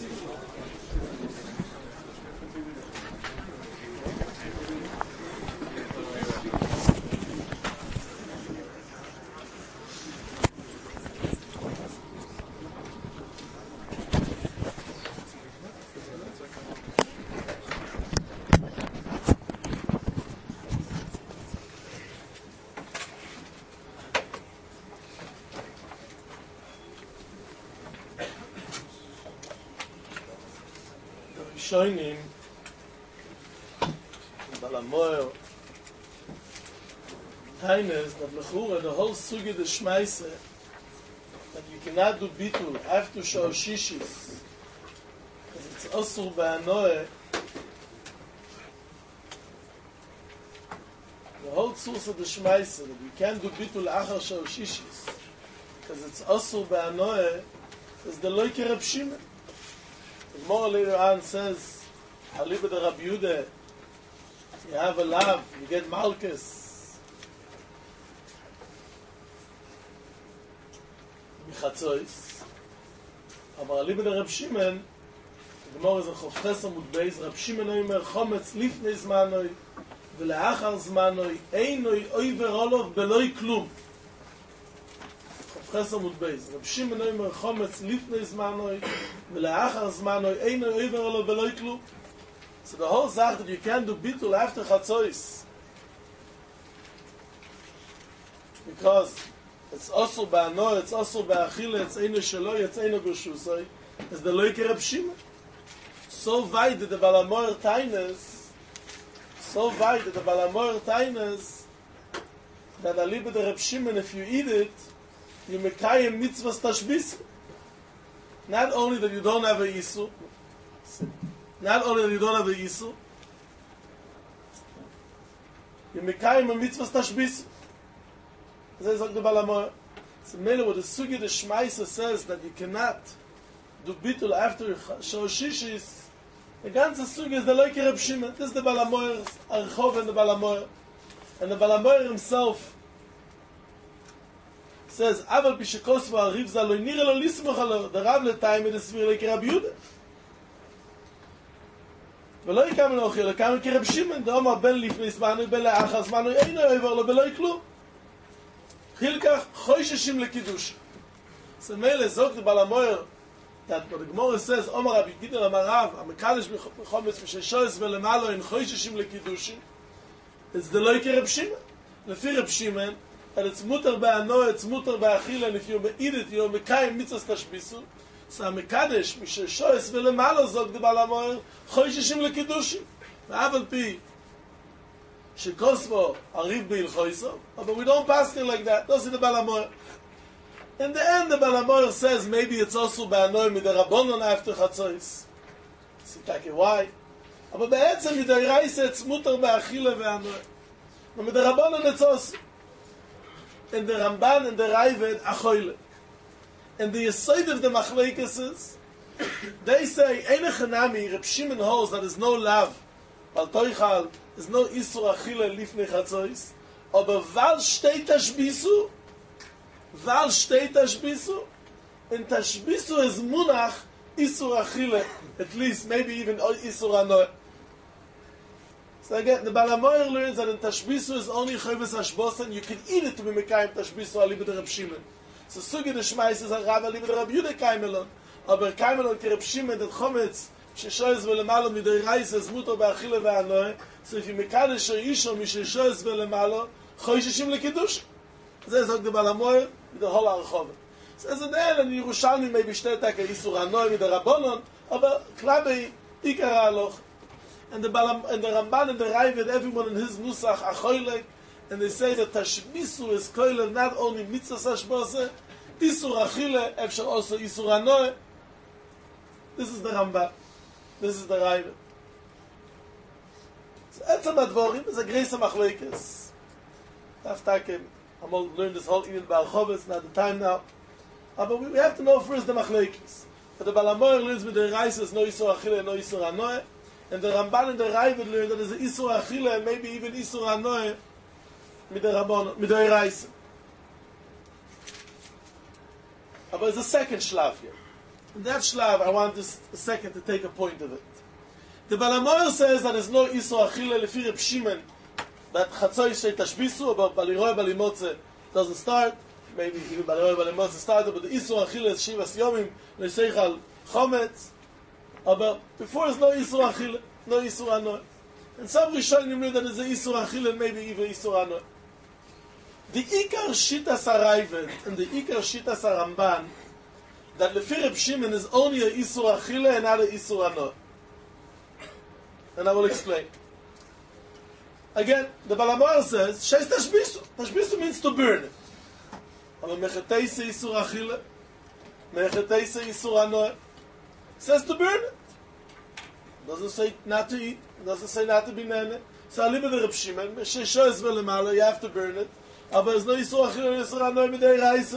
Shoinim Balamoyer Taines that Lechura, the whole sugi the Shmeise, that you cannot do bitul, have to show shishis. Because it's asur ba'anoe. The whole source of the Shmeise, that you can't do bitul achar show shishis. Because it's asur ba'anoe, is the loike Reb Shimon. The Gemara later on says, Haliba the Rabbi Yehuda, you have a love, you get malchus. Michatzois. Aber Haliba the Reb Shimon, the Gemara is a Chofches Amud Beis, Reb Shimon oimer chometz lifnei zmanoi, ולאחר זמנוי, einoi oiver olov beloi klum. Chofches Amud Beis, Reb Shimon oimer chometz lifnei zmanoi, ולאחר זמנוי, einoi oiver olov beloi klum. So the whole Zach that you can't do bitul after Chatzois, because it's also ba'ano, it's also ba'achile, it's eino sheloi, it's eino b'shusoi, is the loike Reb Shimon. So weit that the Balamoyer Taines, that aliba the Reb Shimon, if you eat it, you mekayem mitzvahs tashbis. Not only that you don't have a Yisur, you mekayem a mitzvahs tashbis. This is like the Balamoyer. So mainly what the Sugi the Shmeise says that you cannot do bitul after Shoshishis. The ganze Sugi is the loike Reb Shimon. This is the Balamoyer's Archov and the Balamoyer. And the Balamoyer himself says, Aval pishekos v'ariv zalo nira lo lismoch alo. The Rav letayim it is svir like Rabbi Yehuda. ולא יקם לאוכי, אלא קם כרב שמעון, דאמר בין לפני זמנו, בין לאחר זמנו, אין עבר לו בלא כלום. חילקח חוששים לקידוש. So mele zogt the Balamoyer that the Gemara says, Omar Rabbi Gidon Amar Rav, המקדש בחומץ וששויס ולמעלו אין חוששים לקידושין, it's the loike Reb Shimon. לפי Reb Shimon, that it's mutar ba'ano, it's mutar ba'achila, and if you eat it, you're mekayim mitzvahs tashbisu. So המקדש מששויס ולמעלו zogt the Balamoyer, חוששים לקידושין. ואף על פי שכוסבו הריב בהלכויסו, but we don't pass it like that. That's the Balamoyer. In the end, the Balamoyer says maybe it's also ba'anoy midarabonon after Chatzois. Sitake, why? But בעצם midaraisa it's mutar ba'achila ve'anoy. But midarabonon it's also. In the Ramban and the Raavad, achoyle. And the Yesod of the Machlekes is, they say, Eine Chanami, Reb Shimon holds that there's no love, Bal Toichal, there's no Isur Achille Lifnei Chatzois, aber Val steht Tashbisu, and Tashbisu is Munach, Isur Achille, at least, maybe even Isur Anoy. So again, the Balamoyer learns that in Tashbisu is only Chovis Hashbos, and you can eat it to be Mekayim Tashbisu, alibi the Reb Shimon. So Sugi the Shmeise is a Rav, alibi the Reb Yehuda Kaimelon, aber Kaimelon ke Reb Shimon, that Chometz, ששויס ולמעלה מדרייס אז מותר באכילה וענוה, so if you מקדש או אישו מששויס ולמעלה, חוששים לקידוש. זה זוג דבר המויר, the whole הרחוב. So as an end, in Yerushalmi maybe שתתה כאיסור ענוה מדרבונון, אבל כלבי עיקר ההלוך. And the Ramban and the Raavad, everyone in his nusach, achoylek, and they say that tashbisu is koyle not only mitzvah hashbose, isur achile, efshar also isur hanoe. This is the Ramban. This is the Raavad. So etzem advorim is a grace of machlekes. Aftakim, I'm going to learn this whole Eden Ba'al not the time now. But we have to know first the machlekes. But the Balamoyer learns with the Reises, no isur achile, no isur hanoe. And the Ramban and the Raavad learn that there's an Isur Achille and maybe even Isur Hanoe with the Rabban, with the Reise. But there's a second shlaf here. In that shlav, I want this a second to take a point of it. The Balamoyer says that there's no Isur Achille lefi Reb Shimon, that Chatzos Shei Tashbisu, but Baliroi Balimotze doesn't start. Maybe even Baliroi Balimotze started, but the Isur Achille is Shivas Yomim, Neseichal Chometz. But before there's no Isur Achille, no Isur Anoy. And some Rishonim knew that there's a Isur Achille and maybe even Isur Anoy. The Ikar Shitas HaRaavad and the Ikar Shitas HaRamban, that lefi Reb Shimon is only a Isur Achille and not a Isur Anoy. And I will explain. Again, the Balamoyer says, Sheis Tashbisu. Tashbisu means to burn it. Aber Mecheteise Isur Achille, Mecheteise Isur Anoy, says to burn it. Doesn't say not to eat, doesn't say not to be nene. So Aliba the Reb Shimon, Sheisho Ezvel Lemala, you have to burn it. Aber there's no Isur Achille and Isur Anoy midei Reise.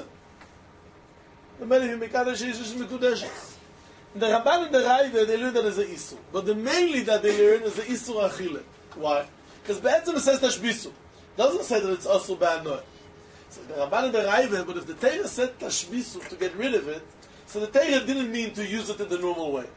The many of Mekadosh Yishush Mekudeshes. The Ramban and the Raiva, they learn that as a Isur. But the mainly that they learn is the Isur Achille. Why? Because Be'etzim says Tashbisu. Doesn't say that it's Asur Ba'anoy. So the Ramban and the Raiva, but if the Torah said Tashbisu to get rid of it, so the Torah didn't mean to use it in the normal way.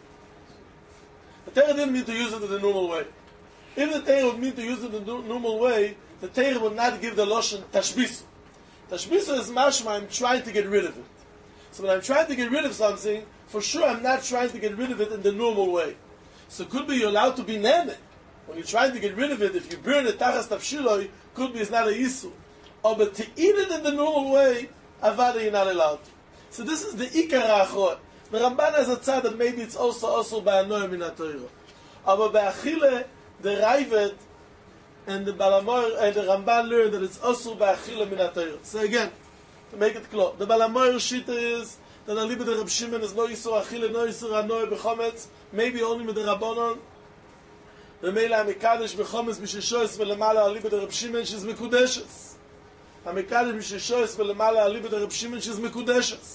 The Torah didn't mean to use it in the normal way. If the Torah would mean to use it in the normal way, the Torah would not give the Lashon Tashbisu. Tashbisu is mashma, I'm trying to get rid of it. So when I'm trying to get rid of something, for sure I'm not trying to get rid of it in the normal way. So it could be you're allowed to be nene. When you're trying to get rid of it, if you burn it tachas tafshiloi, could be it's not a Isur. Or but to eat it in the normal way, avada you're not allowed to. So this is the Ikar HaAchor. The Ramban has a tzad that maybe it's also ba'anoy min HaTorah. Aber ba'achile, the Raivet and the Balamoyer and the Ramban learn that it's also ba'achile min HaTorah. So again, to make it clear, the Balamoyer shita is that Aliba the Reb Shimon is no Isur Achille, no Isur Anoy b'chometz, maybe only with the Rabbanon. The Meila HaMekadosh b'chometz b'sheshoyes v'lemala Aliba the Reb Shimon, she's Mekudeshes. HaMekadosh b'sheshoyes v'lemala Aliba the Reb Shimon, she's Mekudeshes.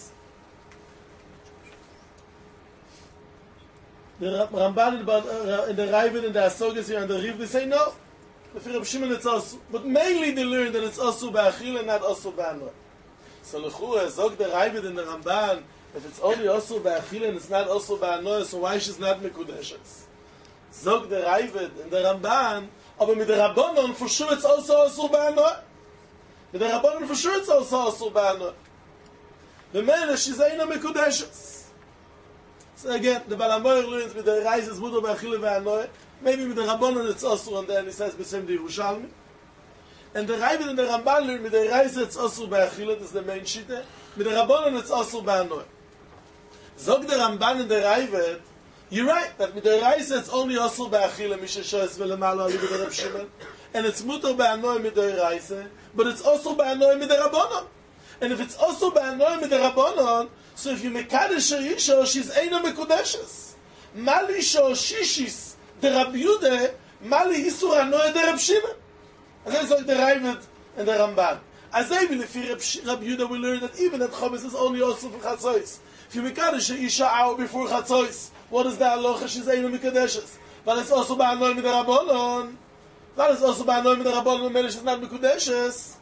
The Ramban and the Raiva and the Asogas here and the Riv, they say no. For Reb Shimon it's also. But mainly they learn that it's also ba'achille and not also ba'anoy. So l'chura, zog the Raiva and the Ramban, if it's only also ba'achille and it's not also ba'anoy, so why she's not Mekudeshes? Zog the Raiva and the Ramban, aber mit the Rabbanon for sure it's also ba'anoy. With the Rabbanon for sure it's also ba'anoy. The man she's eina Mekudeshes. So again, the Balamoyer learns with the Reis is Mudo ba'achille ve'anoy. Maybe with the Rabbanon it's also, and then he says b'sem the Yerushalmi. And the Raiva and the Ramban learn with the Reis it's also ba'achille, that's the main shita. With the Rabbanon it's also ba'anoy. Zog the Ramban and the Raiva, you're right, that with the Reis it's only also ba'achille, misheshoyes ve'lemala ali with the Reb Shimon. And it's Mudo ba'anoy with the Reis, but it's also ba'anoy with the Rabbanon. And if it's also ba'anoy with the Rabbanon, so if you mekadesh a isha, she's eina mekudeshes. Mali sho shishis the Rabbi Yude, mali isur anoy the Reb Shimon. And that's like the Raiva and the Ramban. As they will, if Rabbi Yude will learn that even that Chometz is only also for Chatzos. If you mekadesh a isha hour before Chatzos, what is the halacha? She's eina mekudeshes. But it's also ba'anoy with the Rabbanon. But it's also ba'anoy with the Rabbanon, when she's not mekudeshes.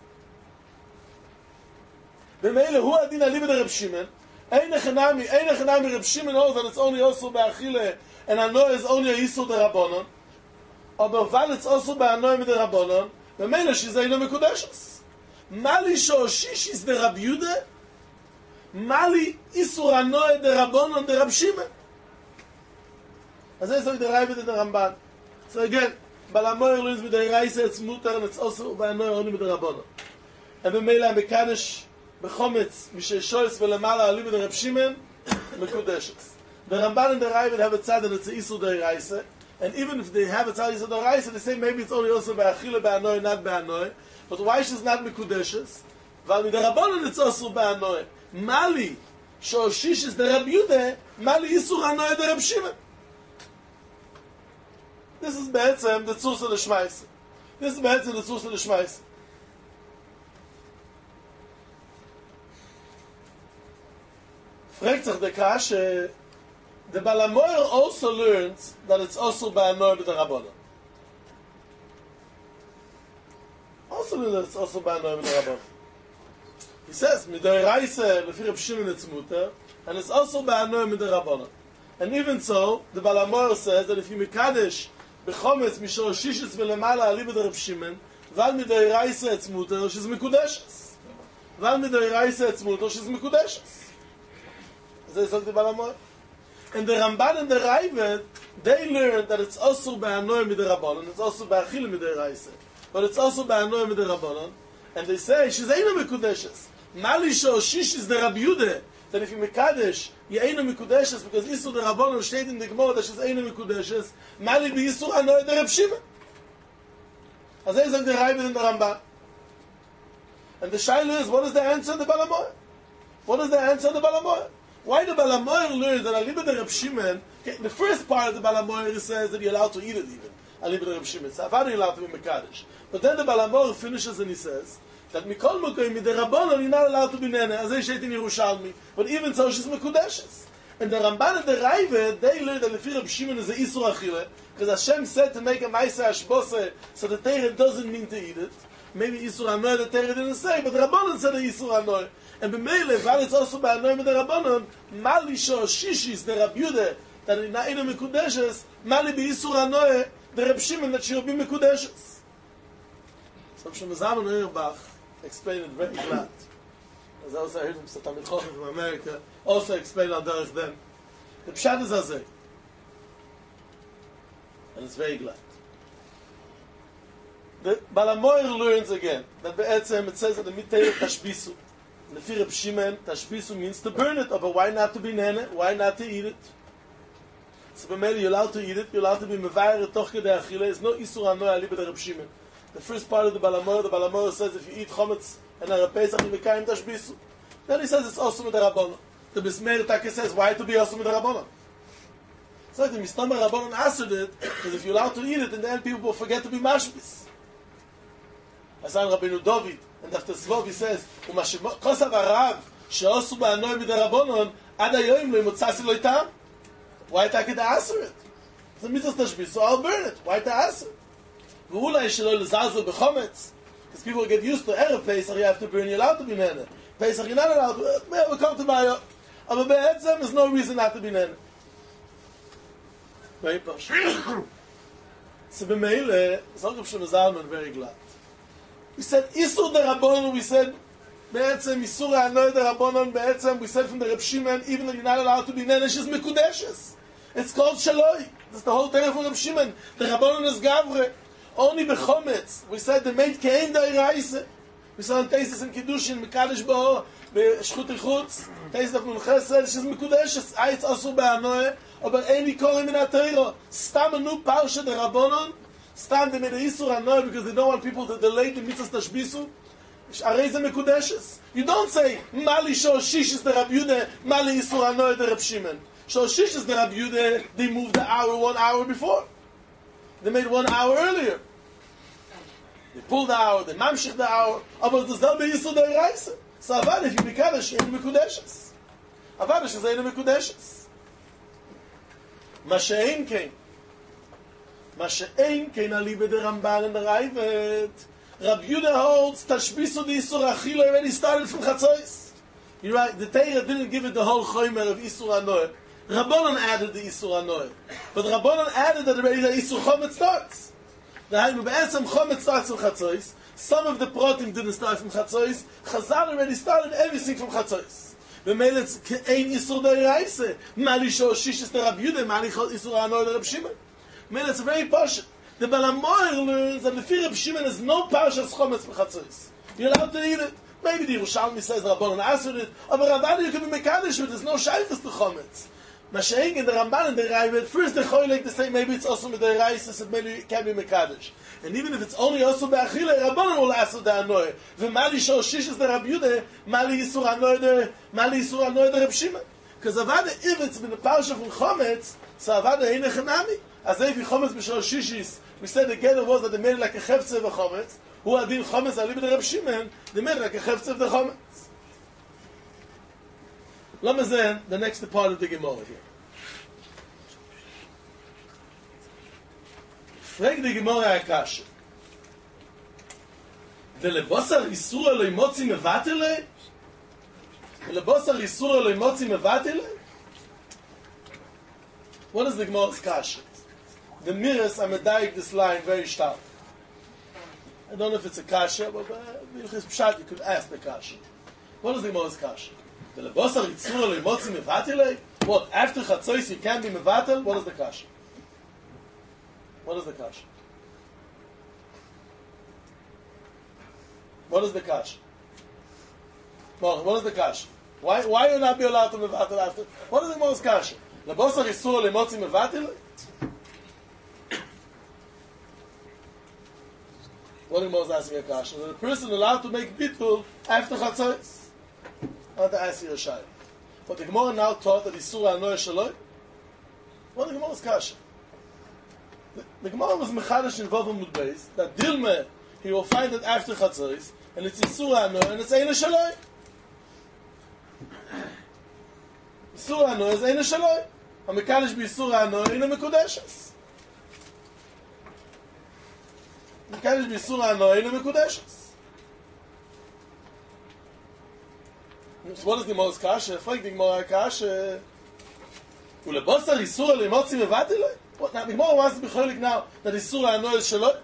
B'meile hu adin aliba the Reb Shimon. Ein echanami Reb Shimon knows that it's only also ba'achille, and Anoy is only a Isur the Rabbanon. Aber weil it's also ba'anoy with the Rabbanon, b'meila she's eina Mekudeshes. Mali sho'oshish is the Rab Yude, Mali Isur Anoy the Rabbanon the Rab Shimon. As I say the Raiva and the Ramban. So again, Balamoyer learns with the Reise it's mutar, and it's also ba'anoy only with the Rabbanon. And b'meila mekadesh b'chometz misheshoyes v'lemala ali with the Reb Shimon mekudeshes. The Ramban and the Raiva have a tzad that it's a Isur the Reise, and even if they have a tzad Isur the Reise, they say maybe it's only also ba'achille ba'anoy, not ba'anoy. But why she's not mekudeshes? Weil with the Rabbanon it's also ba'anoy. Mali sho'oshish is the Rab Yude, Mali Isur anoy the Reb Shimon. This is be'etzem the tzus of the Shmais. This is be'etzem the tzus of the Shmais. Fragt sich the Kashe, the Balamoyer also learns that it's also ba'anoy with the Rabbanon. Also learns that it's also ba'anoy with the Rabbanon. He says, Midoi Reise, lefi Reb Shimon it's muter, and it's also ba'anoy midrabanan. And even so, the Balamor says that if you mekadesh b'chometz mishor shishis v'lemala ali b'dereb Shimon, val mid'oraisa etzmuto she's mekudeshes. Val mid'oraisa etzmuto she's mekudeshes. This is the Balamor. And the Ramban and the Raivet, they learn that it's also ba'anoy midrabanan, it's also ba'achil mid'oraisa, but it's also ba'anoy midrabanan, and they say she's eina mekudeshes. Mali shor shishis the Rabbi Yude, that if you mekadesh, you eina mekudeshes, because Isur the Rabbanon state in the Gemara that she's eina mekudeshes, Mali be Isur anoy the Reb Shimon. As they say the Raivet and the Ramban. And the Shaila is, what is the answer of the Balamoy? What is the answer of the Balamoy? Why the Balamoy learns that Aliba the Reb Shimon, okay, the first part of the Balamoy says that you're allowed to eat it even. Aliba the Reb Shimon. So you're allowed to be mekadesh. But then the Balamoy finishes and he says, that Mikol Mokoy mid the Rabbanon you're not allowed to be nene, as they say in Yerushalmi. But even so, she's mekudeshes. And the Ramban and the Raivet, they learn that Lefi Reb Shimon is a Isur Achile, because Hashem said to make a Maisa Ashbose, so the Torah doesn't mean to eat it. Maybe Isur Anoy the Torah didn't say, but the Rabbanon said a Isur Anoy. And b'meile, while it's also by Anoy with the Rabbanon, Mali Shor Shishis, the Rab Yude, that in Na'ina mekudeshes, Mali be Isur Anoy, the Reb Shimon, that she will be mekudeshes. So Shemazam and Eurbach explained it very flat. As I also heard from Satamid Chochem from America, also explained on Derech them. The Pshat is Azeh. And it's very glad. The Balamoyer learns again that Be'etzem, it says that the Mitei Tashbisu. And the Fi Reb Shimon, Tashbisu means to burn it, but why not to be nene? Why not to eat it? So b'meili, you're allowed to eat it, you're allowed to be mevayer toch kedei achile. There's no Isur Anoy ali b'dereb Shimon. The first part of the Balamoyer says if you eat chometz and a Pesach, you mekayim tashbisu. Then he says it's also with the Rabbanon. The Bismeir Taka says why to be also with the Rabbanon? It's like the Mistama Rabbanon answered it, because if you're allowed to eat it, in the end people will forget to be mashbis. As Rabbeinu David, and after Tzvov he says, Kosav Arav, she'osu ba'anoy with the Rabbanon, ad hayoim lo imotzasi lo itam. Why take to answer it? It's a mitzvah tashbis, so I'll burn it. Why to answer it? V'ulai shelo lezazu b'chometz. Because people get used to Erev Pesach, you have to burn, you're allowed to be nene. Pesach, you're not allowed to, we'll come to Bayo. But Be'etzem, there's no reason not to be nene. Very posh. So b'meile, Zog of Shlomo Zalman, very glad. We said, Isur the Rabbanon, we said, Be'etzem, Isur ha'anoy the Rabbanon, Be'etzem, we said from the Reb Shimon, even though you're not allowed to be nene, she's mekudeshes. It's called Shaloi. That's the whole thing from Reb Shimon. The Rabbanon is Gavre. Only b'chometz. We said the maid came da'iraise. We saw in Teisus and Kiddushin, Mekadesh Bo'o, B'shchut Ichutz, Teisus of Nun Chesed, she's mekudeshes. It's also ba'anoy, aber any korim in HaTorah. Stam a new parsha, the Rabbanon, stam they made a Isur Anoy, because they don't want people to delay the mitzvahs tashbisu. Areze mekudeshes. You don't say, Mali Shor Shish is the Rab Yude, Mali Isur Anoy the Reb Shimon. Shor Shish is the Rab Yude, they moved the hour 1 hour before. They made 1 hour earlier. They pulled the hour, they mamshich the hour. Aber das selbe Yisur der Reise. So Avad, if you mekadesh, you're in Mekudeshes. Avad, is in Mekudeshes. Mashein came. Mashein came ali be the Ramban and the Raivet. Rab Yudah holds Tashbisu the Yisur Achila already started from Chatzos. You're right, the Torah didn't give it the whole choimer of Yisur Anoy. Rabbanon added the Isur Anoy. But Rabbanon added that already the Isur Chometz starts. The Hainu Be'etzem Chometz starts from Chatzos. Some of the Protim didn't start from Chatzos. Chazal already started everything from Chatzos. B'meil it's ein Isur Deiraise. Mali Shor Shishis the Rab Yudah, Mali Isur Anoy the Reb Shimon. B'meil it's very posh. The Balamoyer learns that the Fi Reb Shimon is no Parshas Chometz from Chatzos. You're allowed to eat it. Maybe the Yerushalmi says Rabbanon answered it. But Rabbanon you can be mekadesh with. There's no shaykhs to Chometz. Mashiach and the Ramban and the Raivet, first the Choylek to say maybe it's also with the Reis, and maybe it can be Mekadesh. And even if it's only also by Achille, Rabbanon will ask the Anoy. V'mali Shor Shish is the Rab Yudah, Mali Yisur Anoy the Reb Shimon. Because Avada, if it's been a parsha from Chometz, so Avada ain't a Chanami. As if you Chometz b'Shor Shishis, we said the gather was that they made it like a Chefze of Chometz, who adin Chometz ali b'Reb Shimon, they made it like a Chefze of the Chometz. Lamazan, the next part of the Gemara here. Frag the Gemara Akash. The lebosar isur lo imotzi mevatele. לבוסר איסור אלוהי מוציא מבטל? What is the Gemara's kasha? The Miras Amedayik this line very sharp. I don't know if it's a kasha, but Bilchis Pshat you could ask the kasha. What is the Gemara's kasha? The lebosar itzur lo imotzi mevatel? What, after Chatzois you can be mevatel? What is the kasha? What is the kasha? What is the kasha? What is the kasha? Why you not be allowed to mevatel after? What is the Gemara's kasha? Lebosar itzur lo imotzi mevatel? What the Gemara is asking a kasha? Is a person allowed to make bitul after Chatzois? I want to ask you a shayla. But the Gemara now taught that Isur HaNoeh Shaloi. What the Gemara's kasha? The Gemara was mechadish in Vav Amud Beis that Dilme he will find it after Chatzois and it's Isur HaNoeh and it's Ein Shaloi. Isur HaNoeh is Ein Shaloi. Hamekadish b'Isur HaNoeh Ein Mekudeshes. Hamekadish b'Isur HaNoeh Ein Mekudeshes. So what is the Gemara's kasha? Frag the Gemara kasha. Ulebosar Isur Limotzi Mevatel? What now? The Gemara wants to be cholik now that Isur HaNoeh is Shaloi.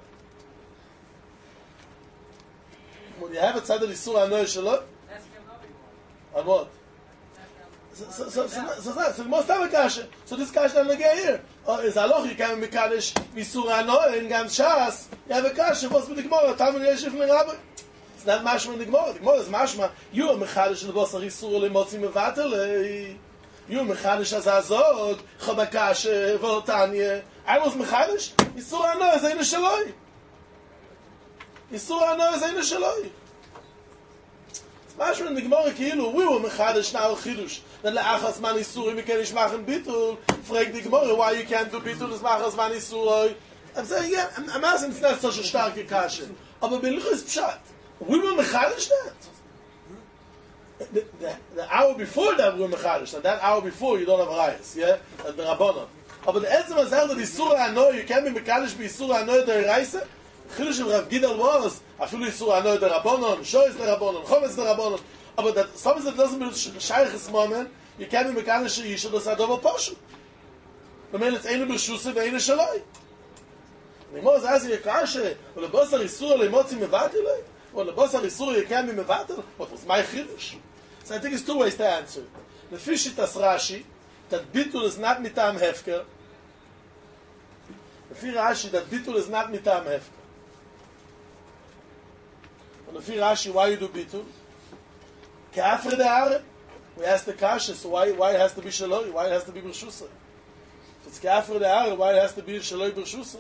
When you have a tzad of Isur HaNoeh is Shaloi. On what? So the Gemara have a kasha. So this kasha doesn't get here. Is haloch you can be mekadesh Isur HaNoeh in Gam Shas? You have a kasha. What's with the Gemara? Talmud Yeshiv Merabbi. It's not mashma in the Gemara. The Gemara is mashma. You are mechadish lebosar isur limotzi mevatel. You are mechadish as azod chodakash voltanye. I was mechadish. Isur HaNoeh is Ein Shaloi. Isur HaNoeh is Ein Shaloi. It's mashma in the Gemara ki'ilu. We were mechadish now chidush. Then le'achas man isur we can ishmachen bitul. Frag the Gemara why you can't do bitul as machas man isur. I'm saying yeah. I'm asking it's not such a starke kasha. Aber Bilchis Pshat. We were mechadish that. The hour before that we were mechadish. And that hour before you don't have rayas, yeah? The Rabbanon. But the Etzem Azel that Isur HaNoeh, you can't be mechadish by Isur HaNoeh the Reise. Chidush of Rav Gidal was, Afilu Isur HaNoeh the Rabbanon, Shoyz the Rabbanon, Chometz the Rabbanon. But that something that doesn't mean Shaychus moment, you can't be mechadish Yisha das Adova Poshu. The man it's Ein B'Shusa ve Ein Shaloi. The Gemara is asking a kasha, well the Bosar Isur Limotzi Mevatel? Well, the Bosar Isur you can be mevatel. What was my chidush? So I think it's two ways to answer. The Fishitas Rashi that bitul is not mitam hefker. The Fi Rashi that bitul is not mitam hefker. And the Fi Rashi why you do bitul? Kafre de Are. We ask the kasha. So why it has to be shaloi? Why it has to be b'rshusa? If it's kafre de Are, why it has to be shaloi b'rshusa?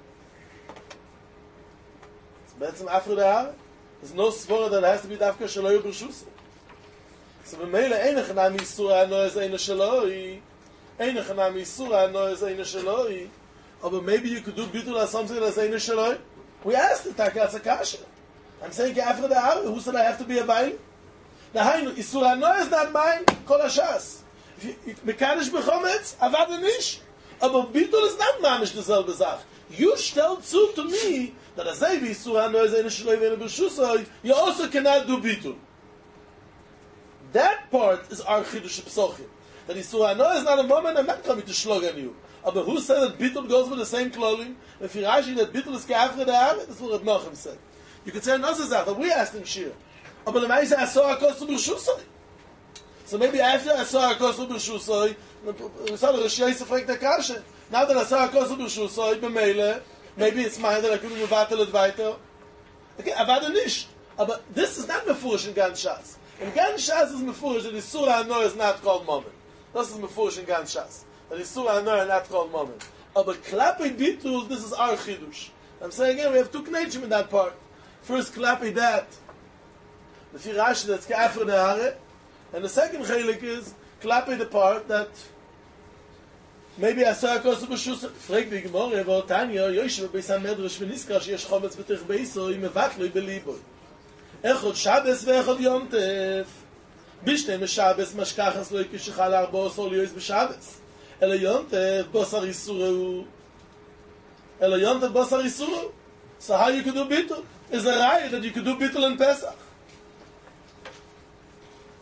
It's betzim afre de Are. There's no svara that has to be dafka shaloi b'rshusa. So b'meila einach nami Isur HaNoeh is Ein Shaloi. Einach nami Isur HaNoeh is Ein Shaloi. But maybe you could do bitul as something that's Ein Shaloi. We asked the Takas Akasha. I'm saying after the hour, who said I have to be a bail? The Hainu Isur HaNoeh is not mine. Kol Hashas. Mekanish b'chometz avad nish. But bitul is not mamish derselbe Sach. You stellt zu to me that as I be Isur HaNoeh is Ein Shaloi ve'Ein b'Shusoi, you also cannot do bitul. That part is our chidush psochim. That Isur HaNoeh is not a moment. I'm not coming to shlog on you. But who said that bitul goes with the same clothing? If you Rashi that bitul is kafre de'avet, that's what Reb Nachum said. You could say another zach that we asked in shir. But the Maisa asor hakosu b'rshusoi. So maybe after asor hakosu b'rshusoi, we saw the Rosh Yosef like the kasha. Now that asor hakosu b'rshusoi b'meile, maybe it's mine that I couldn't mevatel it weiter. Okay, avad nish. But this is not mefurish in Gan Shas. In Gan Shas is mefurish that Isur HaNoeh is not called moment. This is mefurish in Gan Shas. That Isur HaNoeh is not called moment. But klapi bitul, this is our chidush. I'm saying again, we have two knechim in that part. First klapi that, the Fi Rashi that's kafre de'are, and the second chelik is klapi the part that maybe asar kosu b'shus. Frag the Gemara about Tanya, Yoshev beis hamedrash v'niskar sheyesh chometz b'tich beiso, imevatloi b'liboy. Echod Shabbos ve'echod Yom Tov. Bishtem Shabbos mashkachas lo yikishachal arbo sol yois b'Shabbos. Elo Yom Tov bosar yisuru. Elo Yom Tov bosar yisuru. So how you could do bitul? Is a raya that you could do bitul in Pesach.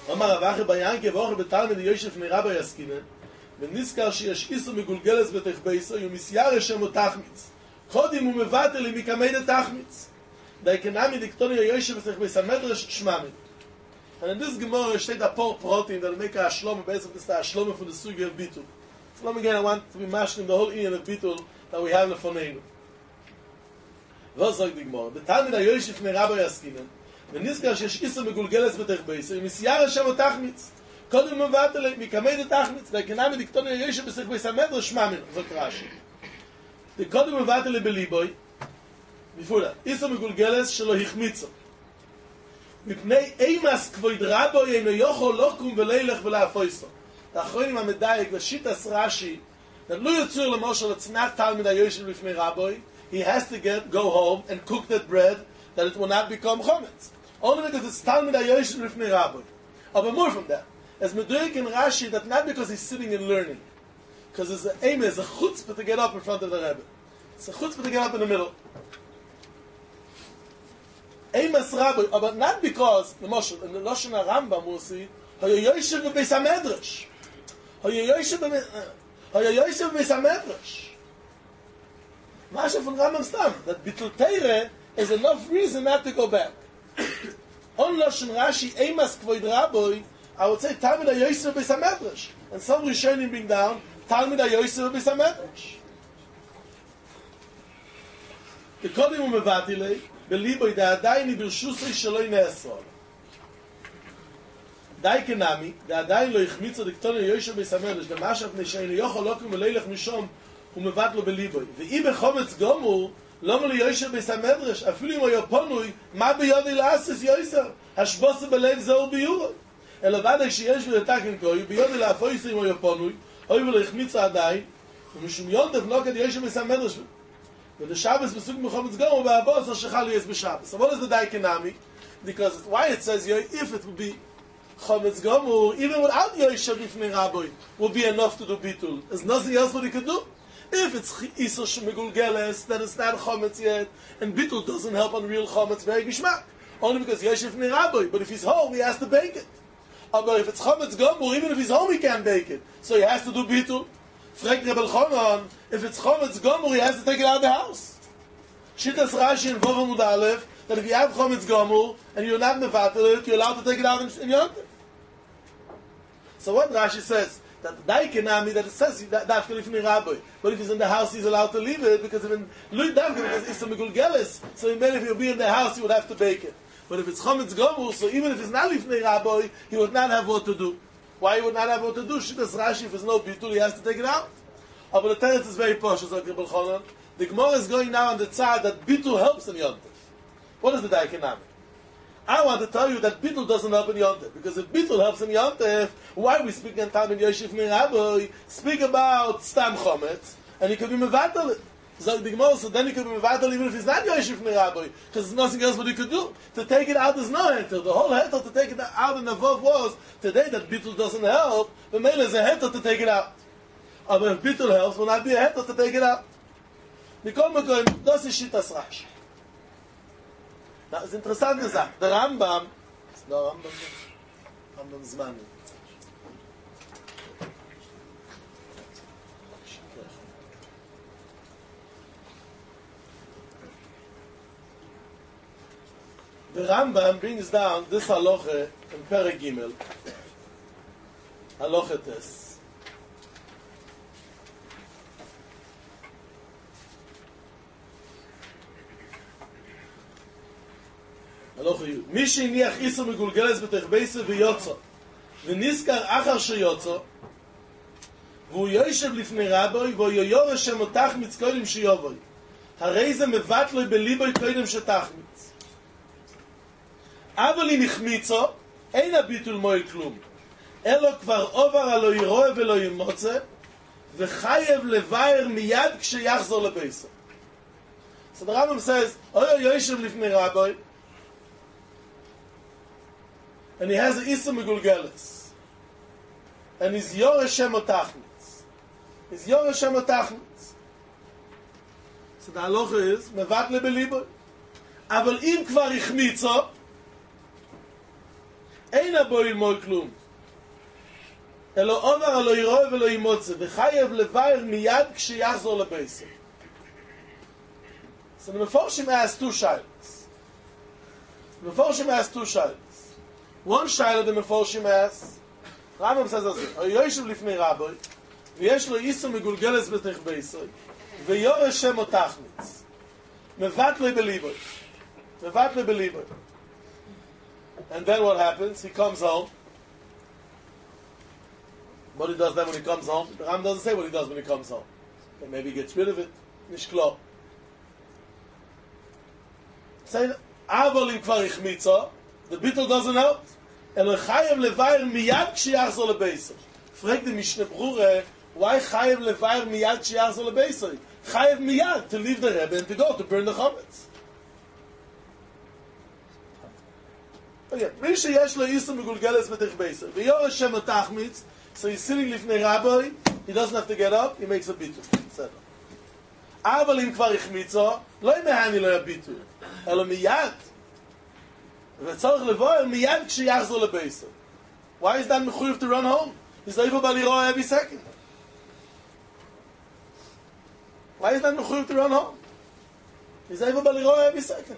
אמר רב אחי ביינקה ואוכל בתלמיד יושב מרבי יסקינן ונזכר שיש איסו מגולגלס בתחבייסו ומסיירה שמו תחמיץ קודם הוא מבטל לי מקמי תחמיץ די כנמי דיקטוני יושב בתחבייס המדרש שממי and in this Gemara steht a paar protein that make a shlom based on this shlom for the sugi of bitul. So let me again, I want to be mashing the whole Ian of bitul that we have in the Fonenu. Was sagt die Gemara? Betal mit der Yoshef me Rabbi Yaskinen ונזכר שיש איסו מגולגלס בתחבייס ומסיירה שמו תחמיץ קודם הוא מבטל לי מקמי תחמיץ די כנמי דיקטוני יושב בתחבייס המדרש שממי זאת רש"י קודם הוא מבטל לי בליבוי before that איסו מגולגלס שלא החמיצו מפני אימס כבוד רבו אינו יכול לקום ולילך ולהפויסו. האחרונים המדייק ושיטס רש"י that לא יצור למשל לצנח תלמיד היושב לפני רבוי he has to go home and cook that bread that it will not become chometz. Only because it's talmid היושב לפני רבוי. But more from that. As meduyek in Rashi that not because he's sitting and learning. Because it's an aim, it's a chutzpah to get up in front of the Rebbe. It's a chutzpah to get up in the middle. Eimas Rabbi, but not because the Moshe in the Lashon Rambam will see Hayoshev beis hamedrash. Hayoshev beis hamedrash. Masha from Rambam stam that bitul teire is enough reason not to go back. On Lashon Rashi Eimas kvod Rabbi, I would say Talmid Hayoshev beis hamedrash, and some Rishonim bring down Talmid Hayoshev beis hamedrash. The kodim umevatilei. בליבוי דה עדיין ברשוסי שלא נאסור. די כנמי, דה עדיין לא החמיצו דקטוני יושב בסמרדש, דה משת נשאינו יוכל לוקם ולילך משום, הוא מבט לו בליבוי. ואי בחומץ גומור, לא מלא יושב בסמרדש, אפילו אם הוא יפונוי, מה ביודי לעשס יויסר? השבוסו בלב זהו ביורו. אלא ודאי שיש בלתקן כוי, ביודי להפויסו אם הוא יפונוי, אוי ולא החמיצו עדיין, ומשום יונטף נוקד יושב בסמרדש, when the Shabbos besuk mechometz gomor ba'abos hashachal yes b'Shabbos. So what is the daikinami? Because why it says if it would be chometz gomor, even without Yoshev b'fnei Rabbi, would be enough to do bitul. There's nothing else what he could do. If it's iso shemegulgeles, then it's not chometz yet, and bitul doesn't help on real chometz very gishmak. Only because Yoshev b'fnei Rabbi. But if he's home, he has to bake it. But if it's chometz gomor, even if he's home, he can't bake it. So he has to do bitul. Fragt Rebbe Elchanan, if it's chometz gomor, he has to take it out of the house. Shittas Rashi in Vav Amud Aleph, that if you have chometz gomor, and you're not mevatel it, you're allowed to take it out in Yontif. So what Rashi says, that the Daikinami, that it says, Dafka Lifnei Rabbi, but if he's in the house, he's allowed to leave it, because even Lui Dafka, because it's a Megulgeles, so if he'll be in the house, he would have to bake it. But if it's chometz gomor, so even if it's not Lifnei Rabbi, he would not have what to do. Why he would not have what to do? Shittas Rashi, if there's no bitul, he has to take it out. But the teretz is very posh, like Rebbe Elchanan. The Gemara is going now on the tzad that bitul helps in Yontif. What is the daikinami? I want to tell you that bitul doesn't help in Yontif, because if bitul helps in Yontif, why we speak in Talmid Yoshev mi Rabbi? Speak about stam chometz, and he could be mevatel it. So the Gemara, so then he could be mevatel even if he's not Yoshev mi Rabbi, because there's nothing else what he could do. To take it out is no heter. The whole heter to take it out in the Vav was today that bitul doesn't help. The male is a heter to take it out. But if bitul helps, will not be a heter to take it out. Mikol Mekoim, das ist Shittas Rashi. Now, it's interessant gesagt. Der Rambam, Rambam Zmani. The Rambam brings down this halacha in Perek Gimel, halacha tes. halacha yud. מי שהניח איסור מגולגלת בתחבייסו ויוצא, ונזכר אחר שיוצא, והוא יושב לפני רבוי, והוא יורש שם תחמיץ קודם שיובוי. הרי זה מבטל בליבוי קודם שתחמיץ. אבל אם החמיצו, אין הביטול מועיל כלום. אלו כבר עובר הלא ירואה ולא ימוצא, וחייב לבאר מיד כשיחזור לבייסו. So the Rambam says, Oyo Yoshev lifnei Rabbi, and he has an Issa Megulgeles, and he's Yoresh Shem Otachmitz. He's Yoresh Shem Otachmitz. So the halacha is, mevatle belibo. אבל אם כבר החמיצו, אין הבו ילמוד כלום. אלא אומר לא יראה ולא ימוצא, וחייב לבאר מיד כשיחזור לבייסו. So the Meforshim has two shilas. The Meforshim has two shilas. One shila the Meforshim has, Rambam says as Yoshev lifnei Rabbi, ויש לו איסור מגולגלס בתוך בייסוי, ויורא שם או תחמיץ. מבט לי בליבוי. מבט לי בליבוי. And then what happens? He comes home. What he does then when he comes home? The Ram doesn't say what he does when he comes home. And maybe he gets rid of it. Nishklo. Say, Avolim kvar ichmitzo. The bittul doesn't help. Elo chayev levair miyad kshiachzor lebeisoi. Frag the Mishnah Brura, why chayev levair miyad kshiachzor lebeisoi? Chayev miyad to leave the Rebbe and to go to burn the chametz. Okay, Misha yesh lo yisum megulgeles betich beisoi. V'yor Hashem otachmitz. So he's sitting lifnei Rabbi, he doesn't have to get up, he makes a bitul. Aval im kvar ichmitzo, lo imehani lo yabitul, elo miyad. V'tzorich levoyer miyad kshiachzor lebeisoi. Why is that mechuyev to run home? He's able to liroa every second. Why is that mechuyev to run home? He's able to liroa every second.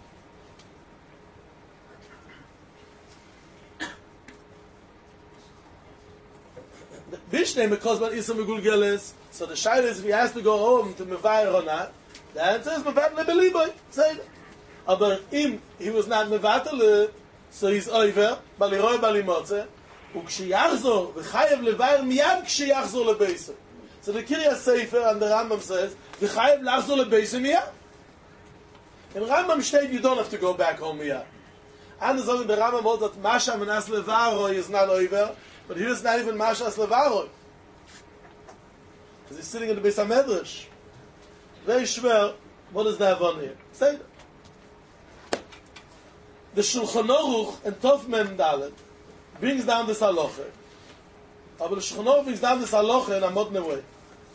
Bishnei because when Isam Megulgeles, so the shaila is if he has to go home to Mevayer or not, the answer is Mevat Lebeliboy. Say that. Aber im he was not Mevatel, so he's over, Baliroi Balimotze, Ukshiyachzor, V'chayev Levayer Miyad Kshiyachzor Lebeisoi. So the Kirya Sefer and the Rambam says, V'chayev Lachzor Lebeisoi Miyad. In Rambam state you don't have to go back home Miyad. And the Rambam holds that Masha Menas Levaroi is not over, but here it's not even Mashas Levaroi. Because he's sitting in the Beis HaMedrash. Very shver, what is the Havon here? Say that. The Shulchan Aruch and Tov Mem Dalet brings down this halacha. But the Shulchan Aruch brings down this halacha in a modern way.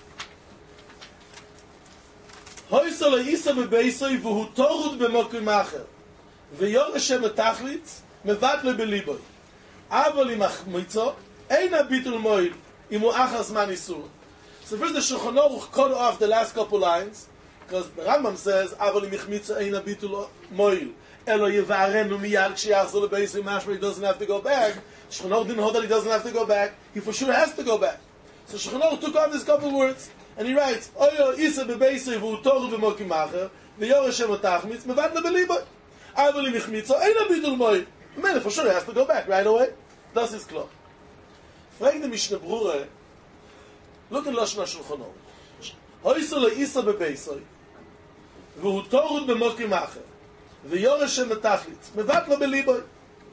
Hoysa lo isa bebeisoi v'hu torud b'mokim acher v'yor Hashem etachlitz mevat le beliboy. Avol im achmitzo, ein habitul moil, im hu achas man isur. So first the Shulchan Aruch cut off the last couple lines, because the Rambam says, Avol im achmitzo, ein habitul moil, elo yevarenu miyad kshiachzor lebeisoi, mashma he doesn't have to go back. Shulchan Aruch didn't hold that he doesn't have to go back. He for sure has to go back. So Shulchan Aruch took off this couple words, and he writes, Oyo isa bebeisoi v'hu toru b'mokim acher, v'yor Hashem otachmitz, mevat le beliboy. Avol im achmitzo, ein habitul moil. The man for sure has to go back right away. Das ist klar. Frag the Mishnah Brura, look at Lashon HaShulchan Aruch. Hoysa lo isa bebeisoi, v'hu torud b'mokim acher, v'yor Hashem etachlitz, mevat lo beliboy.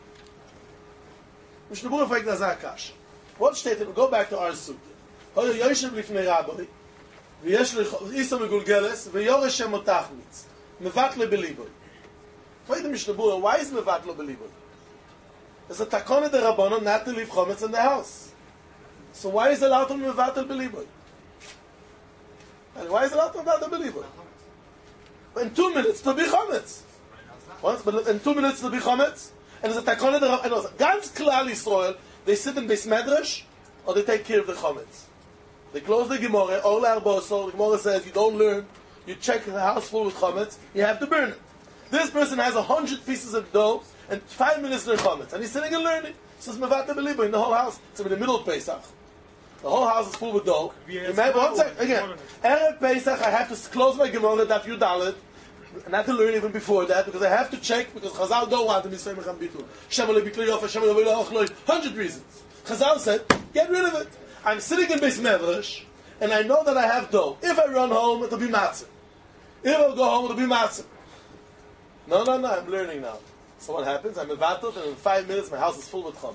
Mishnah Brura fragt das Akash. What stated? Go back to our sugya. Hoyo Yoshev lifnei Rabbi, v'yesh lo isa megulgeles, v'yor Hashem etachlitz, mevat lo beliboy. Frag the Mishnah Brura, why is mevat lo beliboy? There's a takona de Rabbanon not to leave chometz in the house. So why is it allowed to mevatel beliboy? And why is it allowed to mevatel beliboy? In 2 minutes to be chometz. Once, but in 2 minutes to be chometz, and there's a takona de Rabbanon. Ganz Klal Yisrael, they sit in Beis Medrash, or they take care of the chometz. They close the Gemara, Or Le'arbosol, the Gemara says, you don't learn, you check the house full with chometz, you have to burn it. This person has 100 pieces of dough, and 5 minutes to chametz, and he's sitting and learning. Says Mevat Beliboy in the whole house. It's in the middle of Pesach. The whole house is full with dough. Remember, one second, again. Erev Pesach, I have to close my Gemara Daf Yud Dalet, and I have to learn even before that, because I have to check, because Chazal don't want to be Yisrael Mecham Bitul. Shem Olei Bikli Yofa, Shem Olei Ochloi, 100 reasons. Chazal said, get rid of it. I'm sitting in Beis Medrash, and I know that I have dough. If I run home, it'll be matzah. If I go home, it'll be matzah. No, I'm learning now. So what happens? I'm mevatel, and in 5 minutes my house is full with chometz.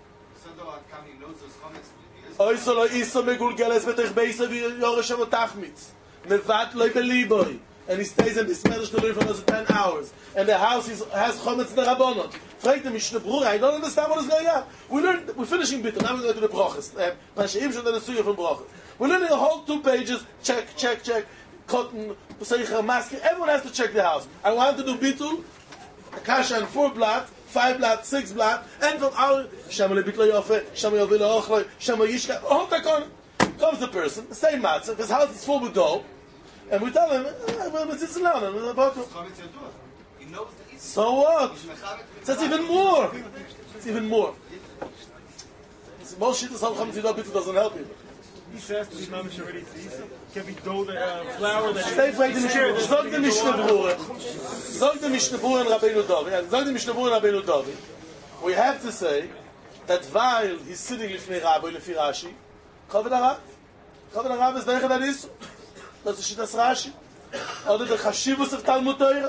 Oysa lo isa megulgeles betich beisa v'yor Hashem otachmitz. Mevat lo beliboy. And he stays in this medrash to learn for another 10 hours. And the house has chometz derabbanon. Frag the Mishnah Brura, I don't understand what is going on. We're finishing bitter, now we're going to the brachas. Pashaim shon den suya from brachas. We're learning the whole 2 pages, check. Cotton, Pesach, mask, everyone has to check the house. I want to do bitul, Akasha and 4 blot, 5 blatt, 6 blatt, and from our Shamale Bitlo Yofe, Shamale Villa Ochle, Shamale Yishka, all that comes the person, the same matzah, his house is full with dough, and we tell him, well, it's Lana, He knows the so what? That's even more. It's even more. Most shit is how Chametz Yudah doesn't help you. He says to be mamish already to eat. Can be dough, flour that Stay fragt die Mishnah. Sag die Mishnah Berurah. Sag die Mishnah Berurah in Rabbeinu David. Sag die Mishnah Berurah in Rabbeinu David. We have to say that while he's sitting lifnei Rabbi lefi Rashi, Chavod HaRav is derech that is. Das ist das Rashi. Oder der Chashivus of Talmud Torah.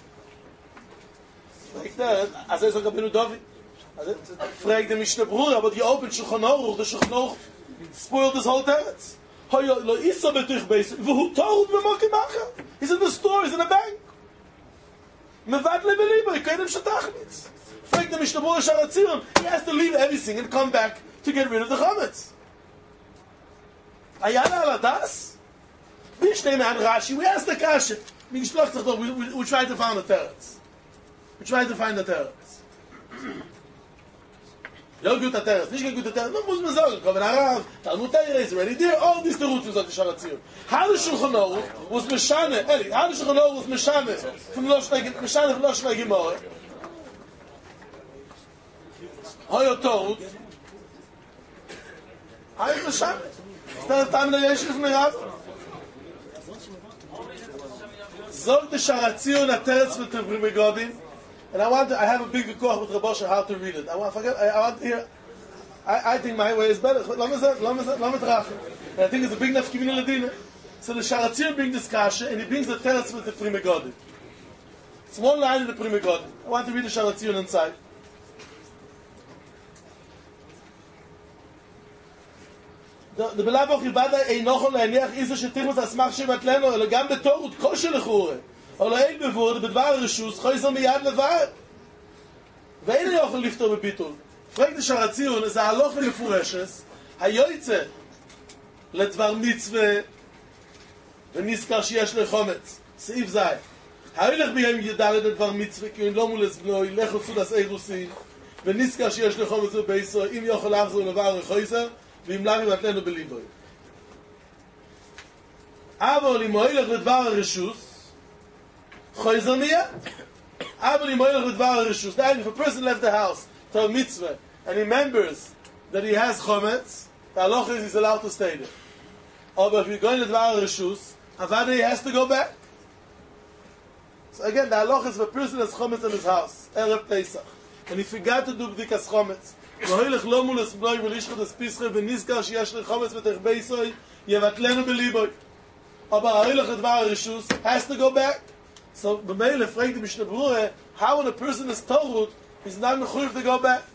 Like that, as I say Rabbeinu David. Fragt die Mishnah Berurah, but you open Shulchan Aruch, the Shulchan Aruch spoiled this whole teretz. He's in the store, he's in the bank. He has to leave everything and come back to get rid of the chametz. We asked the kasha. We tried to find the teretz. No good at Teres, nicht good at Teres. No, muss man sagen, Chavod HaRav, Talmud Torah is already there. All these terutzim sagt the Sharatzir. How the Shulchan Aruch was Meshane, how the Shulchan Aruch was Meshane from Loshnei Gemara. Hoyo Torut. How is Meshane? Instead of time the Yeshiv from the Rav. Zog the Sharatzir and the Teretz with the Primegodim. And I have a big koch with Rabosha how to read it. I want to hear. I think my way is better. And I think it's a big enough communal ladina. So the Sharatzir brings this kasha and he brings the teretz with the Primegodim. It's one line in the Primegodim. I want to read the Sharatzir inside. The Belabach Yibada Einochon Le'eniach Izo Shetichmus Asmach Shevat Leno Elo Gam Betorut Kosher Lechure Olo Ein Bevor Bedvar Rishus Choyzer Miyad Levar Ve'en Yochel Lifto Bebitul Fragt the Sharatzir and it's a haloch mefureshes Hayoytze Ledvar Mitzvah V'niskar Sheyesh Lechometz Seif Zay Hayoylech B'yem Yedalet Ledvar Mitzvah Ki Lo Mules Bnoi Lecho Sudas Eirusin V'niskar Sheyesh Lechometz V'beiso Im Yochel Achzor Levar Choyzer ואם למה יבטלנו בליבוי. אבל אם הולך לדבר הרשוס, חויזר מיד. אבל אם הולך לדבר הרשוס, if a person left the house to a mitzvah, and he remembers that he has chometz, the halacha is he's allowed to stay there. Or if you're going to לדבר הרשוס, avada he has to go back. So again, the halacha is if a person has chometz in his house, Erev Pesach, and he forgot to do bdikas chometz, והוילך לא מול הסבלוי ולשחת הספיסחה ונזכר שיש לחומץ ותחבייסוי יבטלנו בליבוי אבל ההוילך לדבר הרשוס has to go back so במילא פרקת משנה ברורה how when a person is told he's not מחויב to go back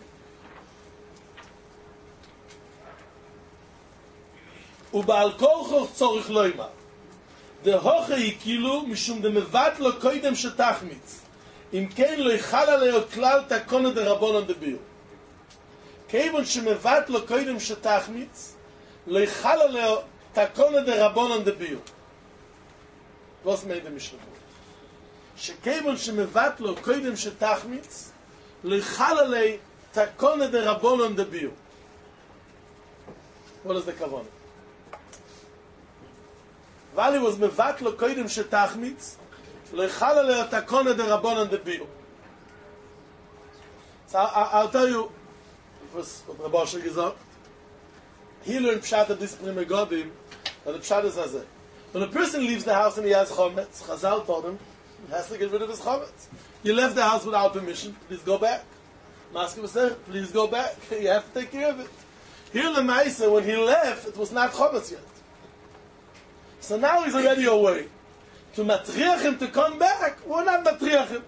ובעל כורחו צורך לא ימה דהוכה היא כאילו משום דמבט לו קודם שתחמיץ אם כן לא יחל עליו כלל תקונה דרבונן דביר כיוון שמבט לו קודם שתחמיץ, לא יחל עליו תקונה דרבונן דביר. וואס מיינט די משנה? שכיוון שמבט לו קודם שתחמיץ, לא יחל עליו תקונה דרבונן דביר. What is the כוונה? weil was מבט לו קודם שתחמיץ, לא יחל עליו תקונה דרבונן דביר. So I'll tell you was Rabosha gesagt. He learned Pshat at this Primegodim, and the Pshat is as it. When a person leaves the house and he has chometz, Chazal told him, he has to get rid of his chometz. You left the house without permission, please go back. Masker was there, please go back. You have to take care of it. Here Lemaisa, when he left, it was not chometz yet. So now he's already away. To matriach him to come back, we're not matriach him.